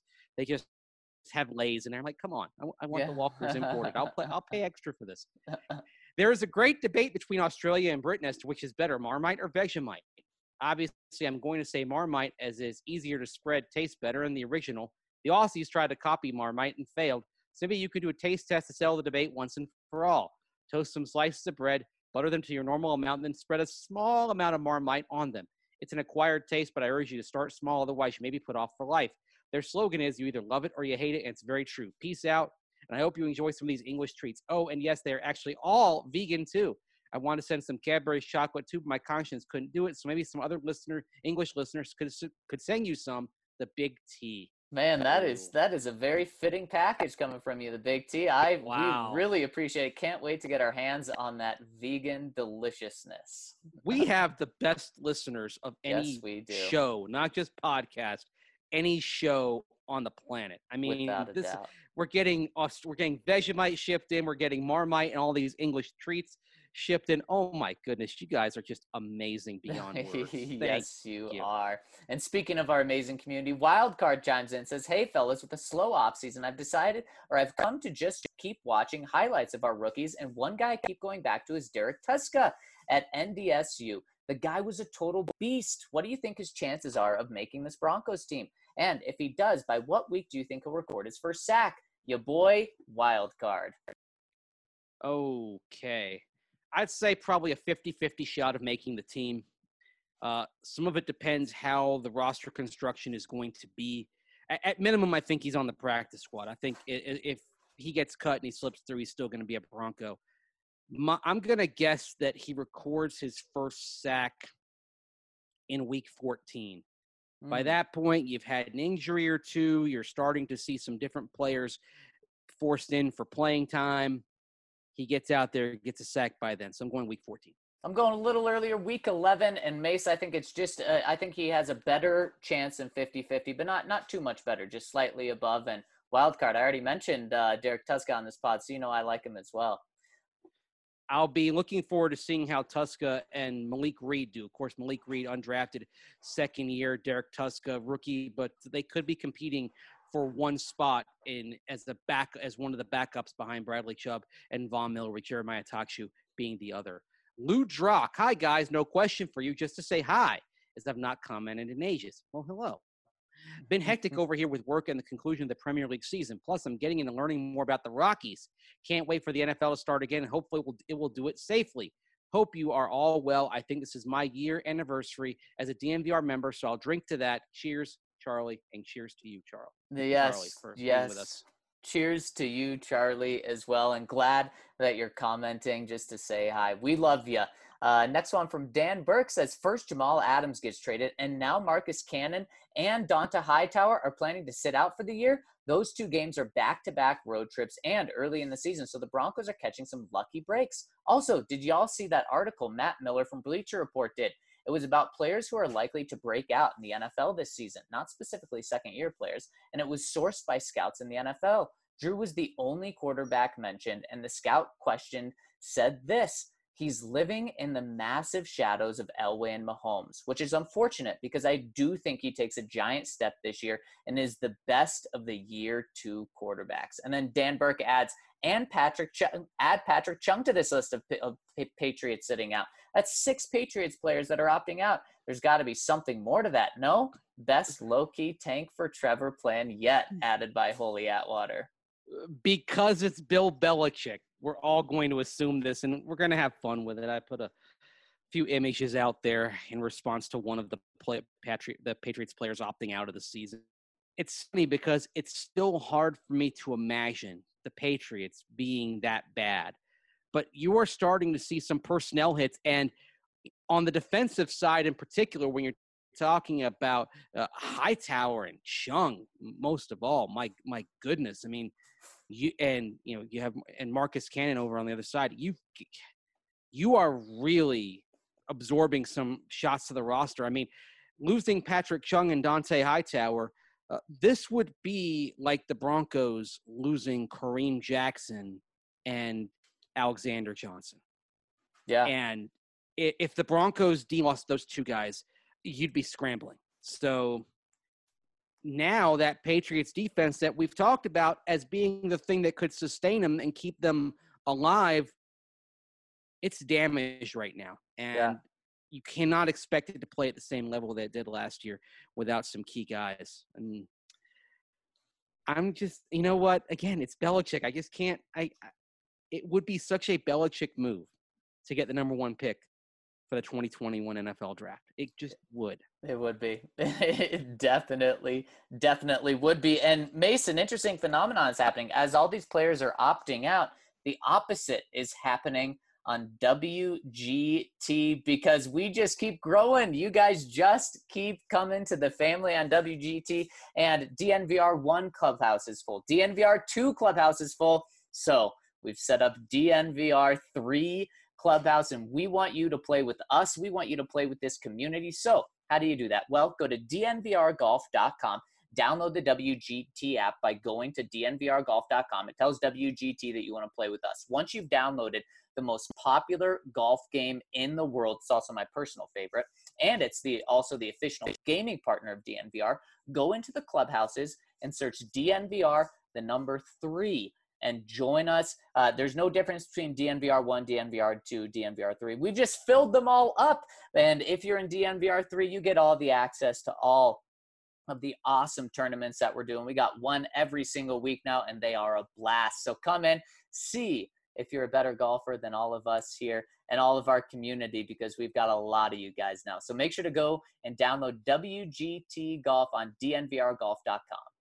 have Lay's, and they're like, come on, I want the Walker's imported. I'll pay extra for this. There is a great debate between Australia and Britain as to which is better, Marmite or Vegemite. Obviously, I'm going to say Marmite, as it's easier to spread, tastes better than the original. The Aussies tried to copy Marmite and failed. So maybe you could do a taste test to settle the debate once and for all. Toast some slices of bread, butter them to your normal amount, and then spread a small amount of Marmite on them. It's an acquired taste, but I urge you to start small, otherwise you may be put off for life. Their slogan is, you either love it or you hate it, and it's very true. Peace out, and I hope you enjoy some of these English treats. Oh, and yes, they're actually all vegan, too. I want to send some Cadbury's chocolate, too, but my conscience couldn't do it, so maybe some other English listeners could send you some, the Big T. Man, that is a very fitting package coming from you, the Big T. We really appreciate it. Can't wait to get our hands on that vegan deliciousness. We have the best listeners of any show, not just podcast, any show on the planet. I mean, we're getting Vegemite shipped in, we're getting Marmite and all these English treats shipped in. Oh my goodness, you guys are just amazing beyond words. Yes, you are. And speaking of our amazing community, Wildcard chimes in and says, hey fellas, with a slow off season, I've come to just keep watching highlights of our rookies, and one guy I keep going back to is Derek Tuszka at NDSU. The guy was a total beast. What do you think his chances are of making this Broncos team? And if he does, by what week do you think he'll record his first sack? Ya boy, Wildcard. Okay. I'd say probably a 50-50 shot of making the team. Some of it depends how the roster construction is going to be. At minimum, I think he's on the practice squad. I think if he gets cut and he slips through, he's still going to be a Bronco. I'm going to guess that he records his first sack in week 14. By that point, you've had an injury or two. You're starting to see some different players forced in for playing time. He gets out there, gets a sack by then. So I'm going week 14. I'm going a little earlier, week 11. And Mace, I think it's just I think he has a better chance than 50-50, but not too much better, just slightly above. And Wildcard, I already mentioned Derek Tuszka on this pod, so you know I like him as well. I'll be looking forward to seeing how Tuszka and Malik Reed do. Of course, Malik Reed, undrafted second year, Derek Tuszka, rookie, but they could be competing for one spot as one of the backups behind Bradley Chubb and Von Miller, with Jeremiah Takshu being the other. Lou Drock, hi guys, no question for you, just to say hi, as I've not commented in ages. Well, hello. Been hectic over here with work and the conclusion of the Premier League season. Plus, I'm getting into learning more about the Rockies. Can't wait for the NFL to start again, and hopefully it will do it safely. Hope you are all well. I think this is my year anniversary as a DNVR member, so I'll drink to that. Cheers, Charlie, and cheers to you, Charlie. Yes, Charlie, for yes. Being with us. Cheers to you, Charlie, as well, and glad that you're commenting just to say hi. We love you. Next one from Dan Burke says, first Jamal Adams gets traded, and now Marcus Cannon and Donta Hightower are planning to sit out for the year. Those 2 games are back-to-back road trips and early in the season, so the Broncos are catching some lucky breaks. Also, did y'all see that article Matt Miller from Bleacher Report did? It was about players who are likely to break out in the NFL this season, not specifically second-year players, and it was sourced by scouts in the NFL. Drew was the only quarterback mentioned, and the scout questioned said this: he's living in the massive shadows of Elway and Mahomes, which is unfortunate because I do think he takes a giant step this year and is the best of the year 2 quarterbacks. And then Dan Burke adds, and add Patrick Chung to this list of Patriots sitting out. That's 6 Patriots players that are opting out. There's got to be something more to that. No? Best low-key tank for Trevor plan yet, added by Holy Atwater. Because it's Bill Belichick, we're all going to assume this, and we're going to have fun with it. I put a few images out there in response to one of the Patriots players opting out of the season. It's funny because it's still hard for me to imagine the Patriots being that bad. But you are starting to see some personnel hits, and on the defensive side in particular, when you're talking about Hightower and Chung, most of all, my goodness, I mean, you have Marcus Cannon over on the other side. You are really absorbing some shots to the roster. I mean, losing Patrick Chung and Donta Hightower, this would be like the Broncos losing Kareem Jackson and Alexander Johnson. Yeah. And if the Broncos lost those 2 guys, you'd be scrambling. So now that Patriots defense that we've talked about as being the thing that could sustain them and keep them alive, it's damaged right now. And you cannot expect it to play at the same level that it did last year without some key guys. I mean, I'm just, you know what? Again, it's Belichick. I just can't. It would be such a Belichick move to get the number 1 pick for the 2021 NFL draft. It just would. It would be. It definitely would be. And Mason, interesting phenomenon is happening. As all these players are opting out, the opposite is happening on WGT because we just keep growing. You guys just keep coming to the family on WGT, and DNVR 1 clubhouse is full. DNVR 2 clubhouse is full. So we've set up DNVR 3 clubhouse, and we want you to play with us. We want you to play with this community. So how do you do that? Well, go to dnvrgolf.com. Download the WGT app by going to dnvrgolf.com. It tells WGT that you want to play with us. Once you've downloaded the most popular golf game in the world, it's also my personal favorite, and it's also the official gaming partner of DNVR, go into the clubhouses and search DNVR, the number 3, and join us. There's no difference between DNVR 1, DNVR 2, DNVR 3. We've just filled them all up, and if you're in DNVR 3, you get all the access to all of the awesome tournaments that we're doing. We got one every single week now, and they are a blast. So come in, see if you're a better golfer than all of us here and all of our community, because we've got a lot of you guys now. So make sure to go and download WGT Golf on dnvrgolf.com.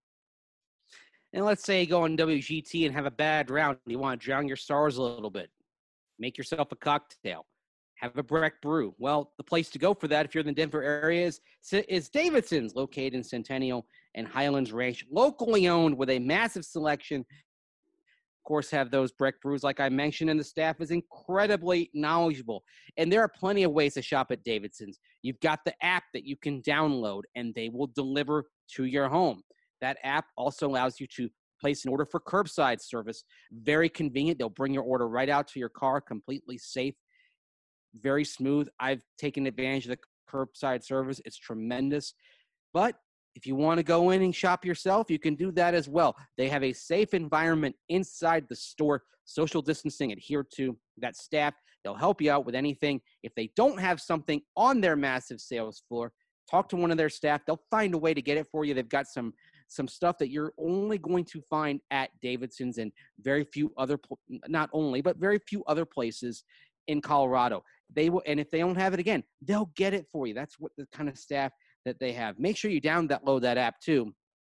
And let's say you go on WGT and have a bad round. You want to drown your stars a little bit. Make yourself a cocktail. Have a Breck brew. Well, the place to go for that, if you're in the Denver area, is Davidson's, located in Centennial and Highlands Ranch, locally owned with a massive selection. Of course, have those Breck brews, like I mentioned, and the staff is incredibly knowledgeable. And there are plenty of ways to shop at Davidson's. You've got the app that you can download, and they will deliver to your home. That app also allows you to place an order for curbside service. Very convenient. They'll bring your order right out to your car, completely safe. Very smooth. I've taken advantage of the curbside service. It's tremendous. But if you want to go in and shop yourself, you can do that as well. They have a safe environment inside the store, social distancing adhered to. That staff, they'll help you out with anything. If they don't have something on their massive sales floor, talk to one of their staff. They'll find a way to get it for you. They've got some stuff that you're only going to find at Davidson's and very few other, not only, but very few other places in Colorado. They will, and if they don't have it again, they'll get it for you. That's what the kind of staff that they have. Make sure you download that app too.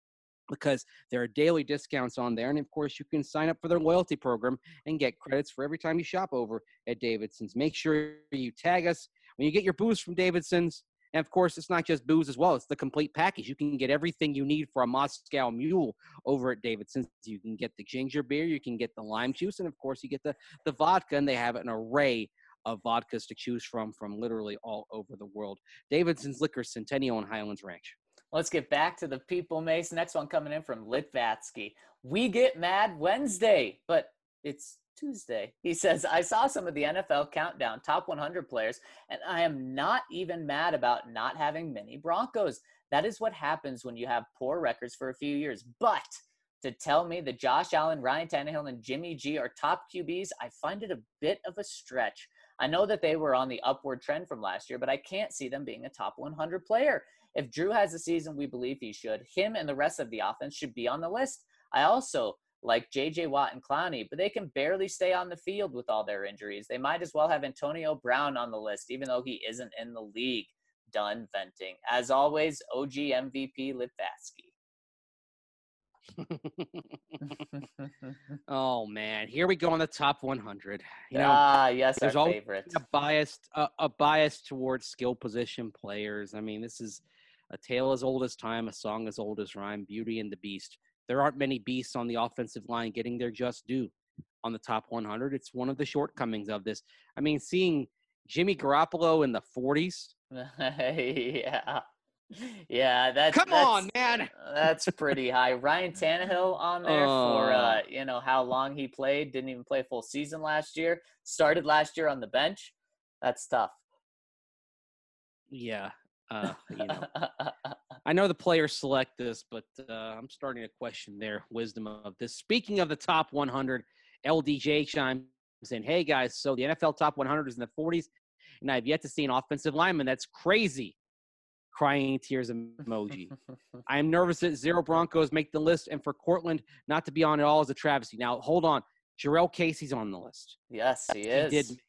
because there are daily discounts on there. And of course, you can sign up for their loyalty program and get credits for every time you shop over at Davidson's. Make sure you tag us when you get your booze from Davidson's. And of course, it's not just booze as well. It's the complete package. You can get everything you need for a Moscow Mule over at Davidson's. You can get the ginger beer, you can get the lime juice, and of course, you get the vodka. And they have an array of vodkas to choose from literally all over the world. Davidson's Liquor, Centennial and Highlands Ranch. Let's get back to the people, Mace. Next one coming in from Litvatsky. We get mad Wednesday, but it's Tuesday. He says, I saw some of the NFL countdown top 100 players, and I am not even mad about not having many Broncos. That is what happens when you have poor records for a few years. But to tell me that Josh Allen, Ryan Tannehill, and Jimmy G are top QBs, I find it a bit of a stretch. I know that they were on the upward trend from last year, but I can't see them being a top 100 player. If Drew has the season we believe he should, him and the rest of the offense should be on the list. I also like J.J. Watt and Clowney, but they can barely stay on the field with all their injuries. They might as well have Antonio Brown on the list, even though he isn't in the league. Done venting. As always, OG MVP Litvatsky. Oh man, here we go on the top 100. Yes, there's our always favorite. a bias towards skill position players. I mean, this is a tale as old as time, a song as old as rhyme, Beauty and the Beast. There aren't many beasts on the offensive line getting their just due on the top 100. It's one of the shortcomings of this. I mean, seeing Jimmy Garoppolo in the 40s. Yeah, that's Come on, man. That's pretty high. Ryan Tannehill on there for how long he played. Didn't even play a full season last year. Started last year on the bench. That's tough. Yeah. I know the players select this, but I'm starting to question their wisdom of this. Speaking of the top 100, LDJ chimes in, hey guys, so the NFL top 100 is in the 40s, and I've yet to see an offensive lineman. That's crazy. Crying tears emoji. I am nervous that 0 Broncos make the list, and for Cortland not to be on at all is a travesty. Now, hold on. Jarrell Casey's on the list. Yes, he is. He did.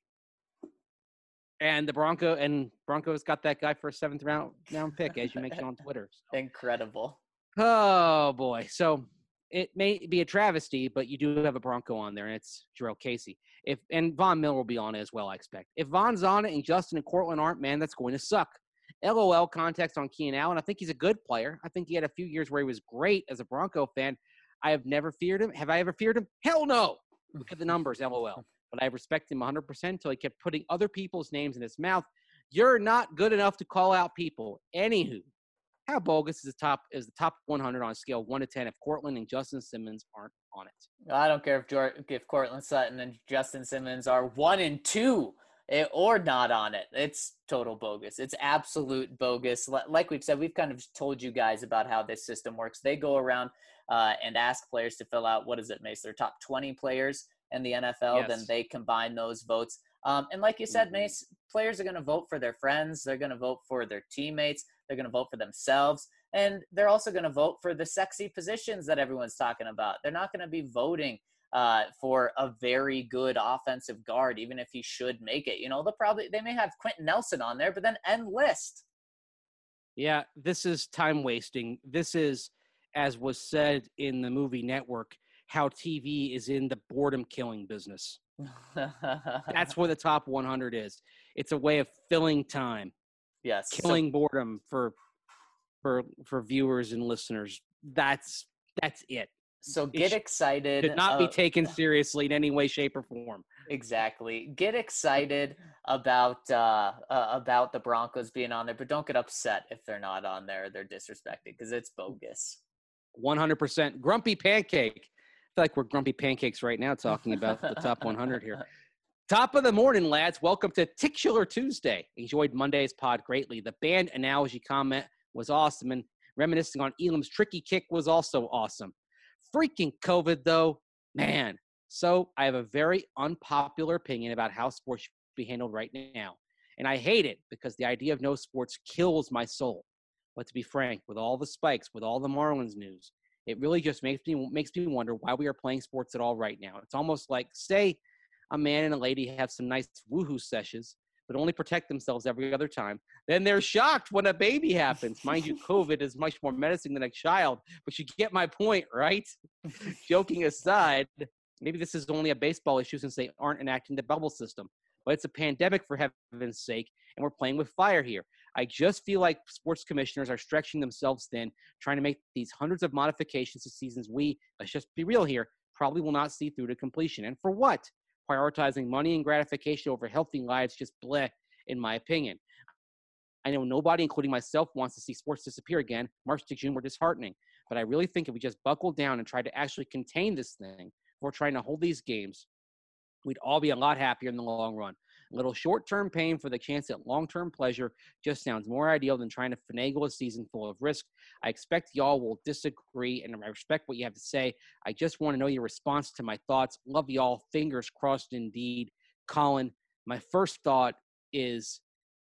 And the Broncos got that guy for a 7th round pick, as you mentioned on Twitter. So. Incredible. Oh, boy. So it may be a travesty, but you do have a Bronco on there, and it's Jarrell Casey. And Von Miller will be on it as well, I expect. If Von's on it and Justin and Cortland aren't, man, that's going to suck. LOL context on Keenan Allen. I think he's a good player. I think he had a few years where he was great as a Bronco fan. I have never feared him. Have I ever feared him? Hell no. Look at the numbers, LOL. But I respect him 100% until he kept putting other people's names in his mouth. You're not good enough to call out people. Anywho, how bogus is the top 100 on a scale of 1 to 10 if Cortland and Justin Simmons aren't on it? I don't care if Cortland Sutton and Justin Simmons are 1 and 2. Or not on it. It's total bogus. It's absolute bogus. Like we've said, we've kind of told you guys about how this system works. They go around and ask players to fill out, what is it, Mace? Their top 20 players in the NFL. Yes. Then they combine those votes. And like you said, Mace, players are going to vote for their friends. They're going to vote for their teammates. They're going to vote for themselves. And they're also going to vote for the sexy positions that everyone's talking about. They're not going to be voting for a very good offensive guard, even if he should make it. They may have Quentin Nelson on there, but then end list. Yeah, this is time wasting. This is, as was said in the movie Network, how TV is in the boredom killing business. That's what the top 100 is. It's a way of filling time. Yes. Killing boredom for viewers and listeners. That's it. So get excited. Should not be taken seriously in any way, shape, or form. Exactly. Get excited about the Broncos being on there, but don't get upset if they're not on there. They're disrespected because it's bogus. 100%. Grumpy Pancake. I feel like we're Grumpy Pancakes right now talking about the top 100 here. Top of the morning, lads. Welcome to Titular Tuesday. Enjoyed Monday's pod greatly. The band analogy comment was awesome, and reminiscing on Elam's tricky kick was also awesome. Freaking COVID, though, man. So I have a very unpopular opinion about how sports should be handled right now. And I hate it because the idea of no sports kills my soul. But to be frank, with all the spikes, with all the Marlins news, it really just makes me wonder why we are playing sports at all right now. It's almost like, say, a man and a lady have some nice woohoo sessions, but only protect themselves every other time. Then they're shocked when a baby happens. Mind you, COVID is much more menacing than a child, but you get my point, right? Joking aside, maybe this is only a baseball issue since they aren't enacting the bubble system. But it's a pandemic, for heaven's sake, and we're playing with fire here. I just feel like sports commissioners are stretching themselves thin, trying to make these hundreds of modifications to seasons we, let's just be real here, probably will not see through to completion. And for what? Prioritizing money and gratification over healthy lives, just bleh, in my opinion. I know nobody, including myself, wants to see sports disappear again. March to June were disheartening. But I really think if we just buckle down and try to actually contain this thing, we're trying to hold these games, we'd all be a lot happier in the long run. A little short-term pain for the chance at long-term pleasure just sounds more ideal than trying to finagle a season full of risk. I expect y'all will disagree, and I respect what you have to say. I just want to know your response to my thoughts. Love y'all. Fingers crossed indeed. Colin, my first thought is,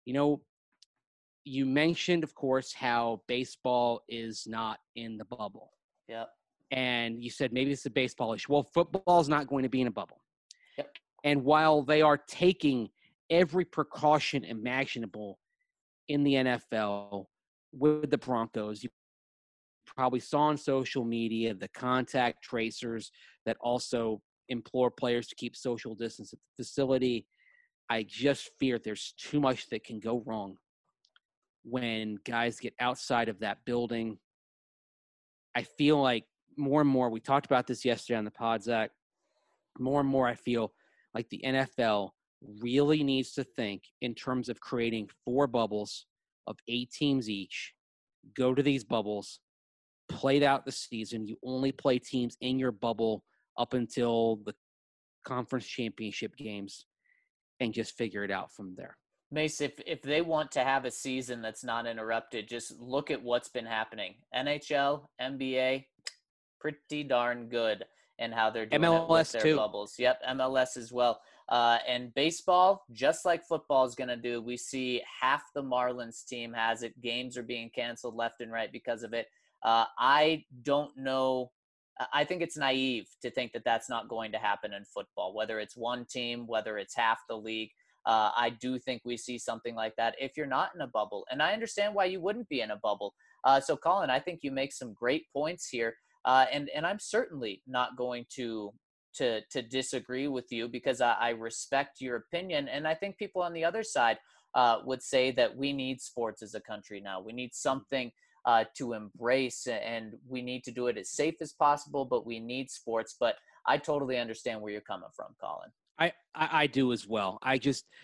you mentioned, of course, how baseball is not in the bubble. Yep. And you said maybe it's a baseball issue. Well, football is not going to be in a bubble. Yep. And while they are taking every precaution imaginable in the NFL with the Broncos, you probably saw on social media the contact tracers that also implore players to keep social distance at the facility. I just fear there's too much that can go wrong when guys get outside of that building. I feel like more and more, we talked about this yesterday on the pod, Zach, more and more I feel like the NFL really needs to think in terms of creating 4 bubbles of 8 teams each, go to these bubbles, play out the season. You only play teams in your bubble up until the conference championship games and just figure it out from there. Mace, if they want to have a season that's not interrupted, just look at what's been happening. NHL, NBA, pretty darn good in how they're doing MLS it with their too. bubbles. Yep, MLS as well. And baseball, just like football is going to do, we see half the Marlins team has it. Games are being canceled left and right because of it. I don't know. I think it's naive to think that that's not going to happen in football, whether it's one team, whether it's half the league. I do think we see something like that if you're not in a bubble. And I understand why you wouldn't be in a bubble. So, Colin, I think you make some great points here. And I'm certainly not going to disagree with you because I respect your opinion. And I think people on the other side would say that we need sports as a country now. We need something to embrace, and we need to do it as safe as possible, but we need sports. But I totally understand where you're coming from, Colin. I do as well. I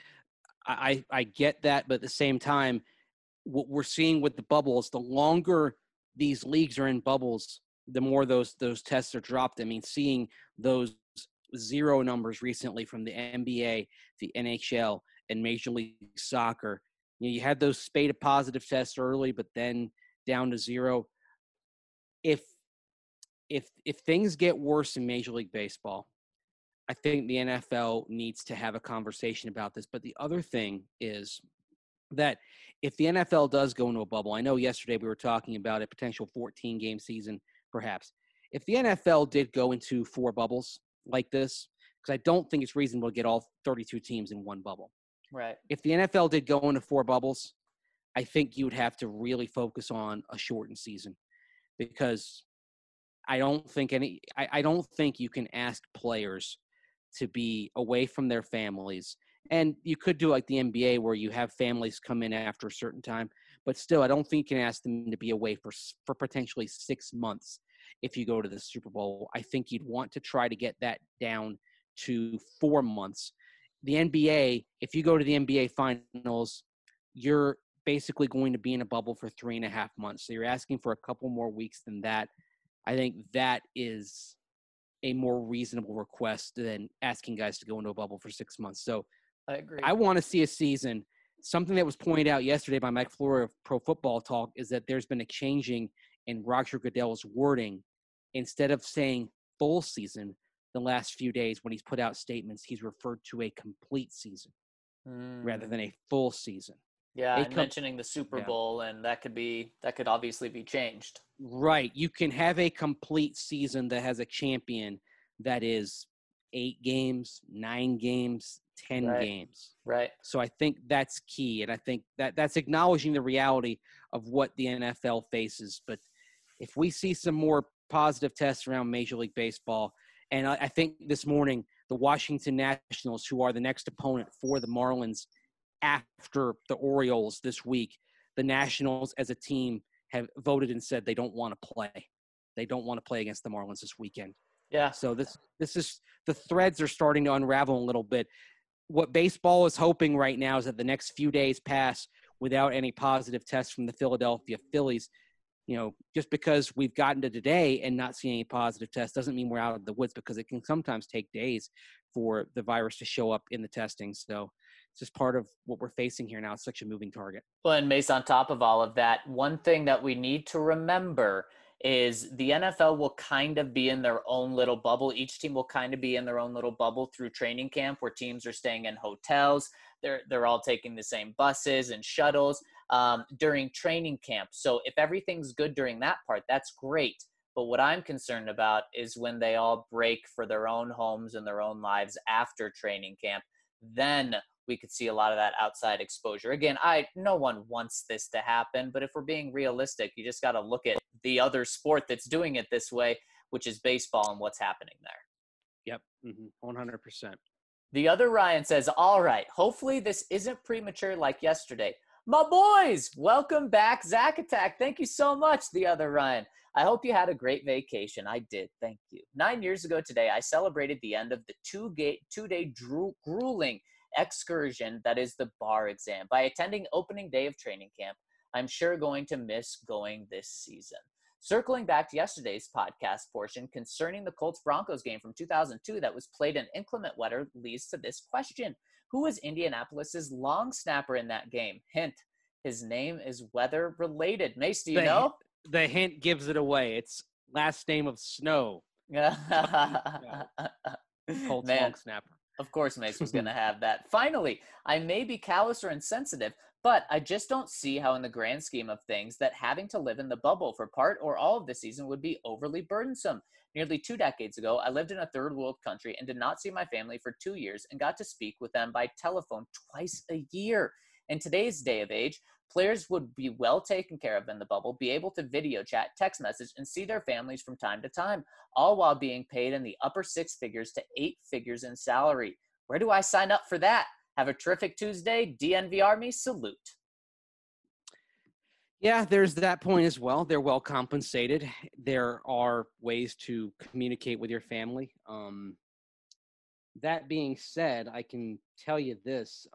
get that, but at the same time, what we're seeing with the bubbles, the longer these leagues are in bubbles, the more those tests are dropped. I mean, seeing those 0 numbers recently from the NBA, the NHL, and Major League Soccer, you had those spate of positive tests early, but then down to 0. If things get worse in Major League Baseball, I think the NFL needs to have a conversation about this. But the other thing is that if the NFL does go into a bubble, I know yesterday we were talking about a potential 14-game season, perhaps. If the NFL did go into 4 bubbles like this, because I don't think it's reasonable to get all 32 teams in one bubble. Right. If the NFL did go into 4 bubbles, I think you would have to really focus on a shortened season, because I don't think you can ask players to be away from their families. And you could do like the NBA where you have families come in after a certain time, but still, I don't think you can ask them to be away for potentially 6 months if you go to the Super Bowl. I think you'd want to try to get that down to 4 months. The NBA, if you go to the NBA finals, you're basically going to be in a bubble for 3.5 months. So you're asking for a couple more weeks than that. I think that is a more reasonable request than asking guys to go into a bubble for 6 months. So I agree. I want to see a season. Something that was pointed out yesterday by Mike Florio of Pro Football Talk is that there's been a changing in Roger Goodell's wording. Instead of saying full season the last few days when he's put out statements, he's referred to a complete season rather than a full season. Yeah, and mentioning the Super Bowl, and that could obviously be changed. Right. You can have a complete season that has a champion that is 8 games, 9 games, 10 Right. games. Right. So I think that's key. And I think that's acknowledging the reality of what the NFL faces. But if we see some more positive tests around Major League Baseball, and I think this morning, the Washington Nationals, who are the next opponent for the Marlins after the Orioles this week, the Nationals as a team have voted and said they don't want to play. They don't want to play against the Marlins this weekend. Yeah. So this is the threads are starting to unravel a little bit. What baseball is hoping right now is that the next few days pass without any positive tests from the Philadelphia Phillies. Just because we've gotten to today and not seeing any positive tests doesn't mean we're out of the woods, because it can sometimes take days for the virus to show up in the testing. So it's just part of what we're facing here now. It's such a moving target. Well, and Mace, on top of all of that, one thing that we need to remember is the NFL will kind of be in their own little bubble. Each team will kind of be in their own little bubble through training camp, where teams are staying in hotels. They're all taking the same buses and shuttles during training camp. So if everything's good during that part, that's great. But what I'm concerned about is when they all break for their own homes and their own lives after training camp, then we could see a lot of that outside exposure. Again, no one wants this to happen, but if we're being realistic, you just got to look at the other sport that's doing it this way, which is baseball, and what's happening there. Yep, 100%. The other Ryan says, all right, hopefully this isn't premature like yesterday. My boys, welcome back, Zach Attack. Thank you so much, the other Ryan. I hope you had a great vacation. I did. Thank you. 9 years ago today, I celebrated the end of the two-day grueling excursion that is the bar exam by attending opening day of training camp. I'm sure going to miss going this season. Circling back to yesterday's podcast portion concerning the Colts-Broncos game from 2002 that was played in inclement weather leads to this question. Who was Indianapolis's long snapper in that game? Hint, his name is weather related. Mace, do you know? The hint gives it away. It's last name of Snow. Colts long snapper. Of course Mace was going to have that. Finally, I may be callous or insensitive, but I just don't see how in the grand scheme of things that having to live in the bubble for part or all of the season would be overly burdensome. Nearly 2 decades ago, I lived in a third world country and did not see my family for 2 years and got to speak with them by telephone twice a year. In today's day of age, players would be well taken care of in the bubble, be able to video chat, text message, and see their families from time to time, all while being paid in the upper 6 figures to 8 figures in salary. Where do I sign up for that? Have a terrific Tuesday. DNV Army, salute. Yeah, there's that point as well. They're well compensated. There are ways to communicate with your family. That being said, I can tell you this.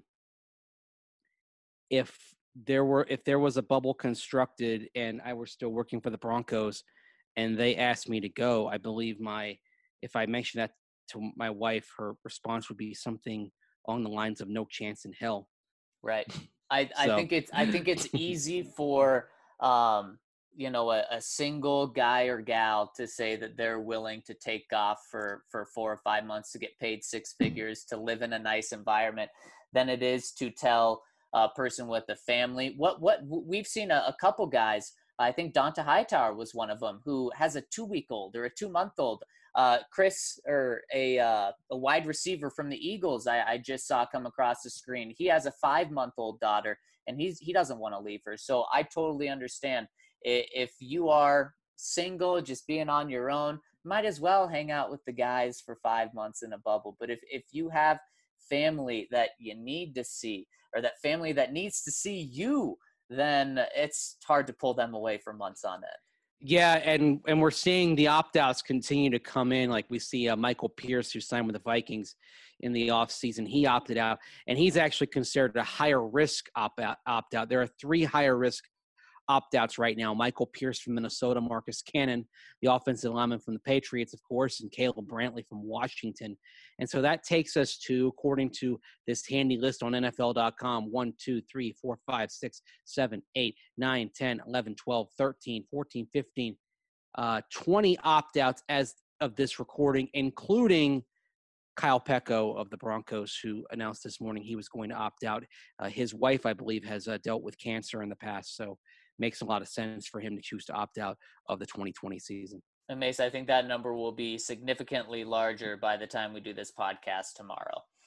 If there was a bubble constructed and I were still working for the Broncos and they asked me to go, I believe if I mentioned that to my wife, her response would be something along the lines of no chance in hell. Right. I think it's easy for a single guy or gal to say that they're willing to take off for 4 or 5 months to get paid 6 figures to live in a nice environment than it is to tell a person with a family. What we've seen a couple guys. I think Donta Hightower was one of them, who has a 2-week-old or a 2-month-old. Chris, or a wide receiver from the Eagles, I just saw come across the screen. He has a 5-month-old daughter, and he doesn't want to leave her. So I totally understand. If you are single, just being on your own, might as well hang out with the guys for 5 months in a bubble. But if you have family that you need to see, or that family that needs to see you, then it's hard to pull them away for months on end. Yeah, and we're seeing the opt-outs continue to come in. Like we see Michael Pierce, who signed with the Vikings in the offseason. He opted out, and he's actually considered a higher-risk opt-out. There are 3 higher-risk opt-outs right now. Michael Pierce from Minnesota, Marcus Cannon, the offensive lineman from the Patriots, of course, and Caleb Brantley from Washington. And so that takes us to, according to this handy list on NFL.com, 1, 2, 3, 4, 5, 6, 7, 8, 9, 10, 11, 12, 13, 14, 15, 20 opt-outs as of this recording, including Kyle Pecco of the Broncos, who announced this morning he was going to opt out. His wife, I believe, has dealt with cancer in the past, so makes a lot of sense for him to choose to opt out of the 2020 season. And Mace, I think that number will be significantly larger by the time we do this podcast tomorrow.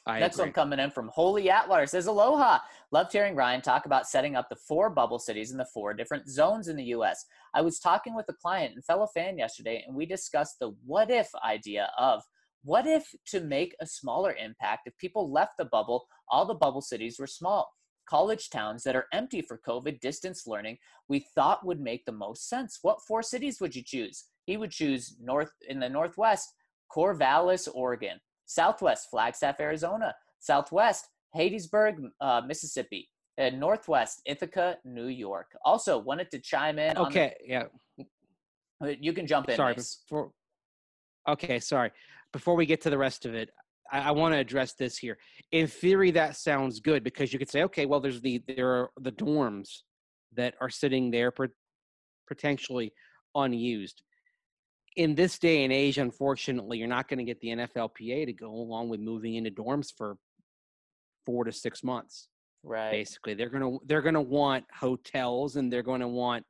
Next one coming in from Holy Atlar says, aloha. Loved hearing Ryan talk about setting up the 4 bubble cities in the 4 different zones in the U.S. I was talking with a client and fellow fan yesterday, and we discussed the what if idea of what if to make a smaller impact if people left the bubble, all the bubble cities were small. College towns that are empty for COVID distance learning we thought would make the most sense. What 4 cities would you choose? He would choose in the Northwest, Corvallis, Oregon. Southwest, Flagstaff, Arizona. Southwest, Hattiesburg, Mississippi. And Northwest, Ithaca, New York. Also, wanted to chime in. You can jump in. Sorry. Mace. Sorry. Before we get to the rest of it, I want to address this here. In theory, that sounds good because you could say, okay, well, there are the dorms that are sitting there potentially unused. In this day and age, unfortunately, you're not going to get the NFLPA to go along with moving into dorms for 4 to 6 months. Right. Basically, they're going to want hotels, and they're going to want,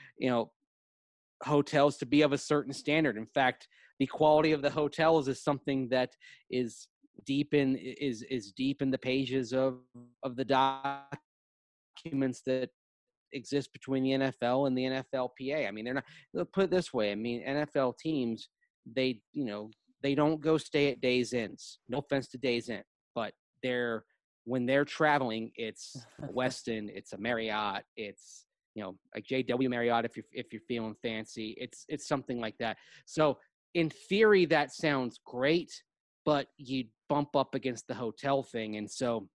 hotels to be of a certain standard. In fact, the quality of the hotels is something that is deep in the pages of the documents that exist between the NFL and the NFLPA. I mean, they're not, they'll put it this way. I mean, NFL teams, they don't go stay at Days Inns. No offense to Days Inn, but when they're traveling, it's a Westin, it's a Marriott, it's, a JW Marriott if you're feeling fancy. It's something like that. So in theory, that sounds great, but you bump up against the hotel thing. And so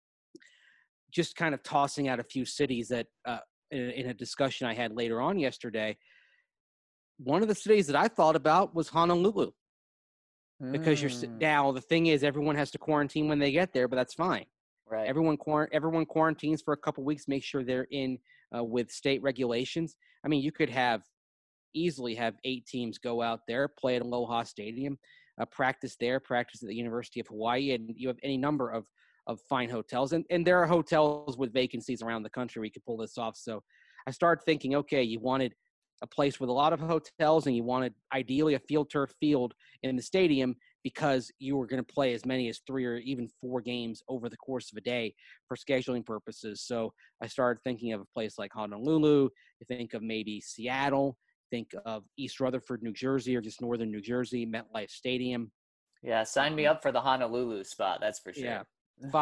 just kind of tossing out a few cities that in a discussion I had later on yesterday, one of the cities that I thought about was Honolulu. Because now the thing is, everyone has to quarantine when they get there, but that's fine. Right. Everyone quarantines for a couple weeks, make sure they're in with state regulations. I mean, you could easily have 8 teams go out there, play at Aloha Stadium, practice there, practice at the University of Hawaii, and you have any number of fine hotels. And there are hotels with vacancies around the country where you could pull this off. So I started thinking, okay, you wanted a place with a lot of hotels, and you wanted ideally a field turf field in the stadium because you were going to play as many as 3 or even 4 games over the course of a day for scheduling purposes. So I started thinking of a place like Honolulu. You think of maybe Seattle, think of East Rutherford, New Jersey, or just northern New Jersey, MetLife Stadium. Yeah, sign me up for the Honolulu spot, that's for sure. Yeah,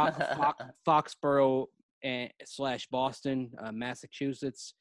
Foxborough / Boston, Massachusetts,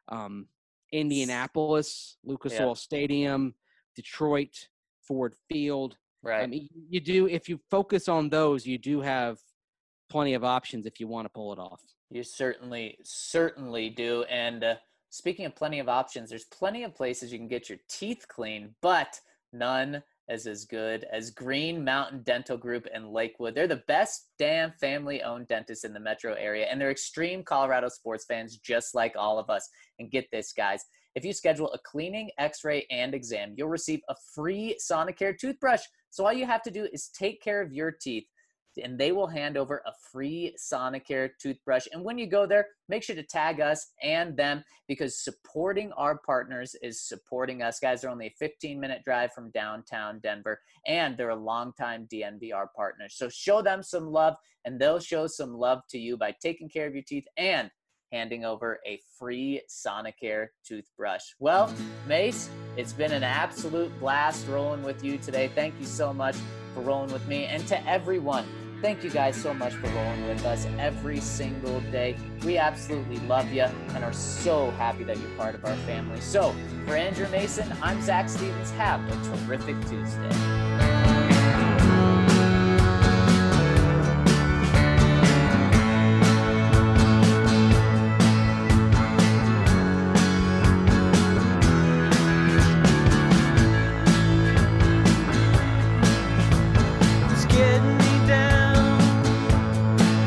Indianapolis, Lucas Oil Stadium, Detroit, Ford Field. Right. I mean, you do, if you focus on those, you do have plenty of options if you want to pull it off. You certainly do. And speaking of plenty of options, there's plenty of places you can get your teeth cleaned, but none is as good as Green Mountain Dental Group in Lakewood. They're the best damn family-owned dentists in the metro area, and they're extreme Colorado sports fans just like all of us. And get this, guys. If you schedule a cleaning, x-ray, and exam, you'll receive a free Sonicare toothbrush. So all you have to do is take care of your teeth, and they will hand over a free Sonicare toothbrush. And when you go there, make sure to tag us and them, because supporting our partners is supporting us. Guys, they're only a 15-minute drive from downtown Denver, and they're a longtime DNVR partner. So show them some love, and they'll show some love to you by taking care of your teeth and handing over a free Sonicare toothbrush. Well, Mace, it's been an absolute blast rolling with you today. Thank you so much for rolling with me. And to everyone, thank you guys so much for rolling with us every single day. We absolutely love you and are so happy that you're part of our family. So for Andrew Mason, I'm Zach Stevens. Have a terrific Tuesday.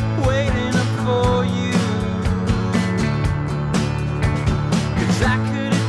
I couldn't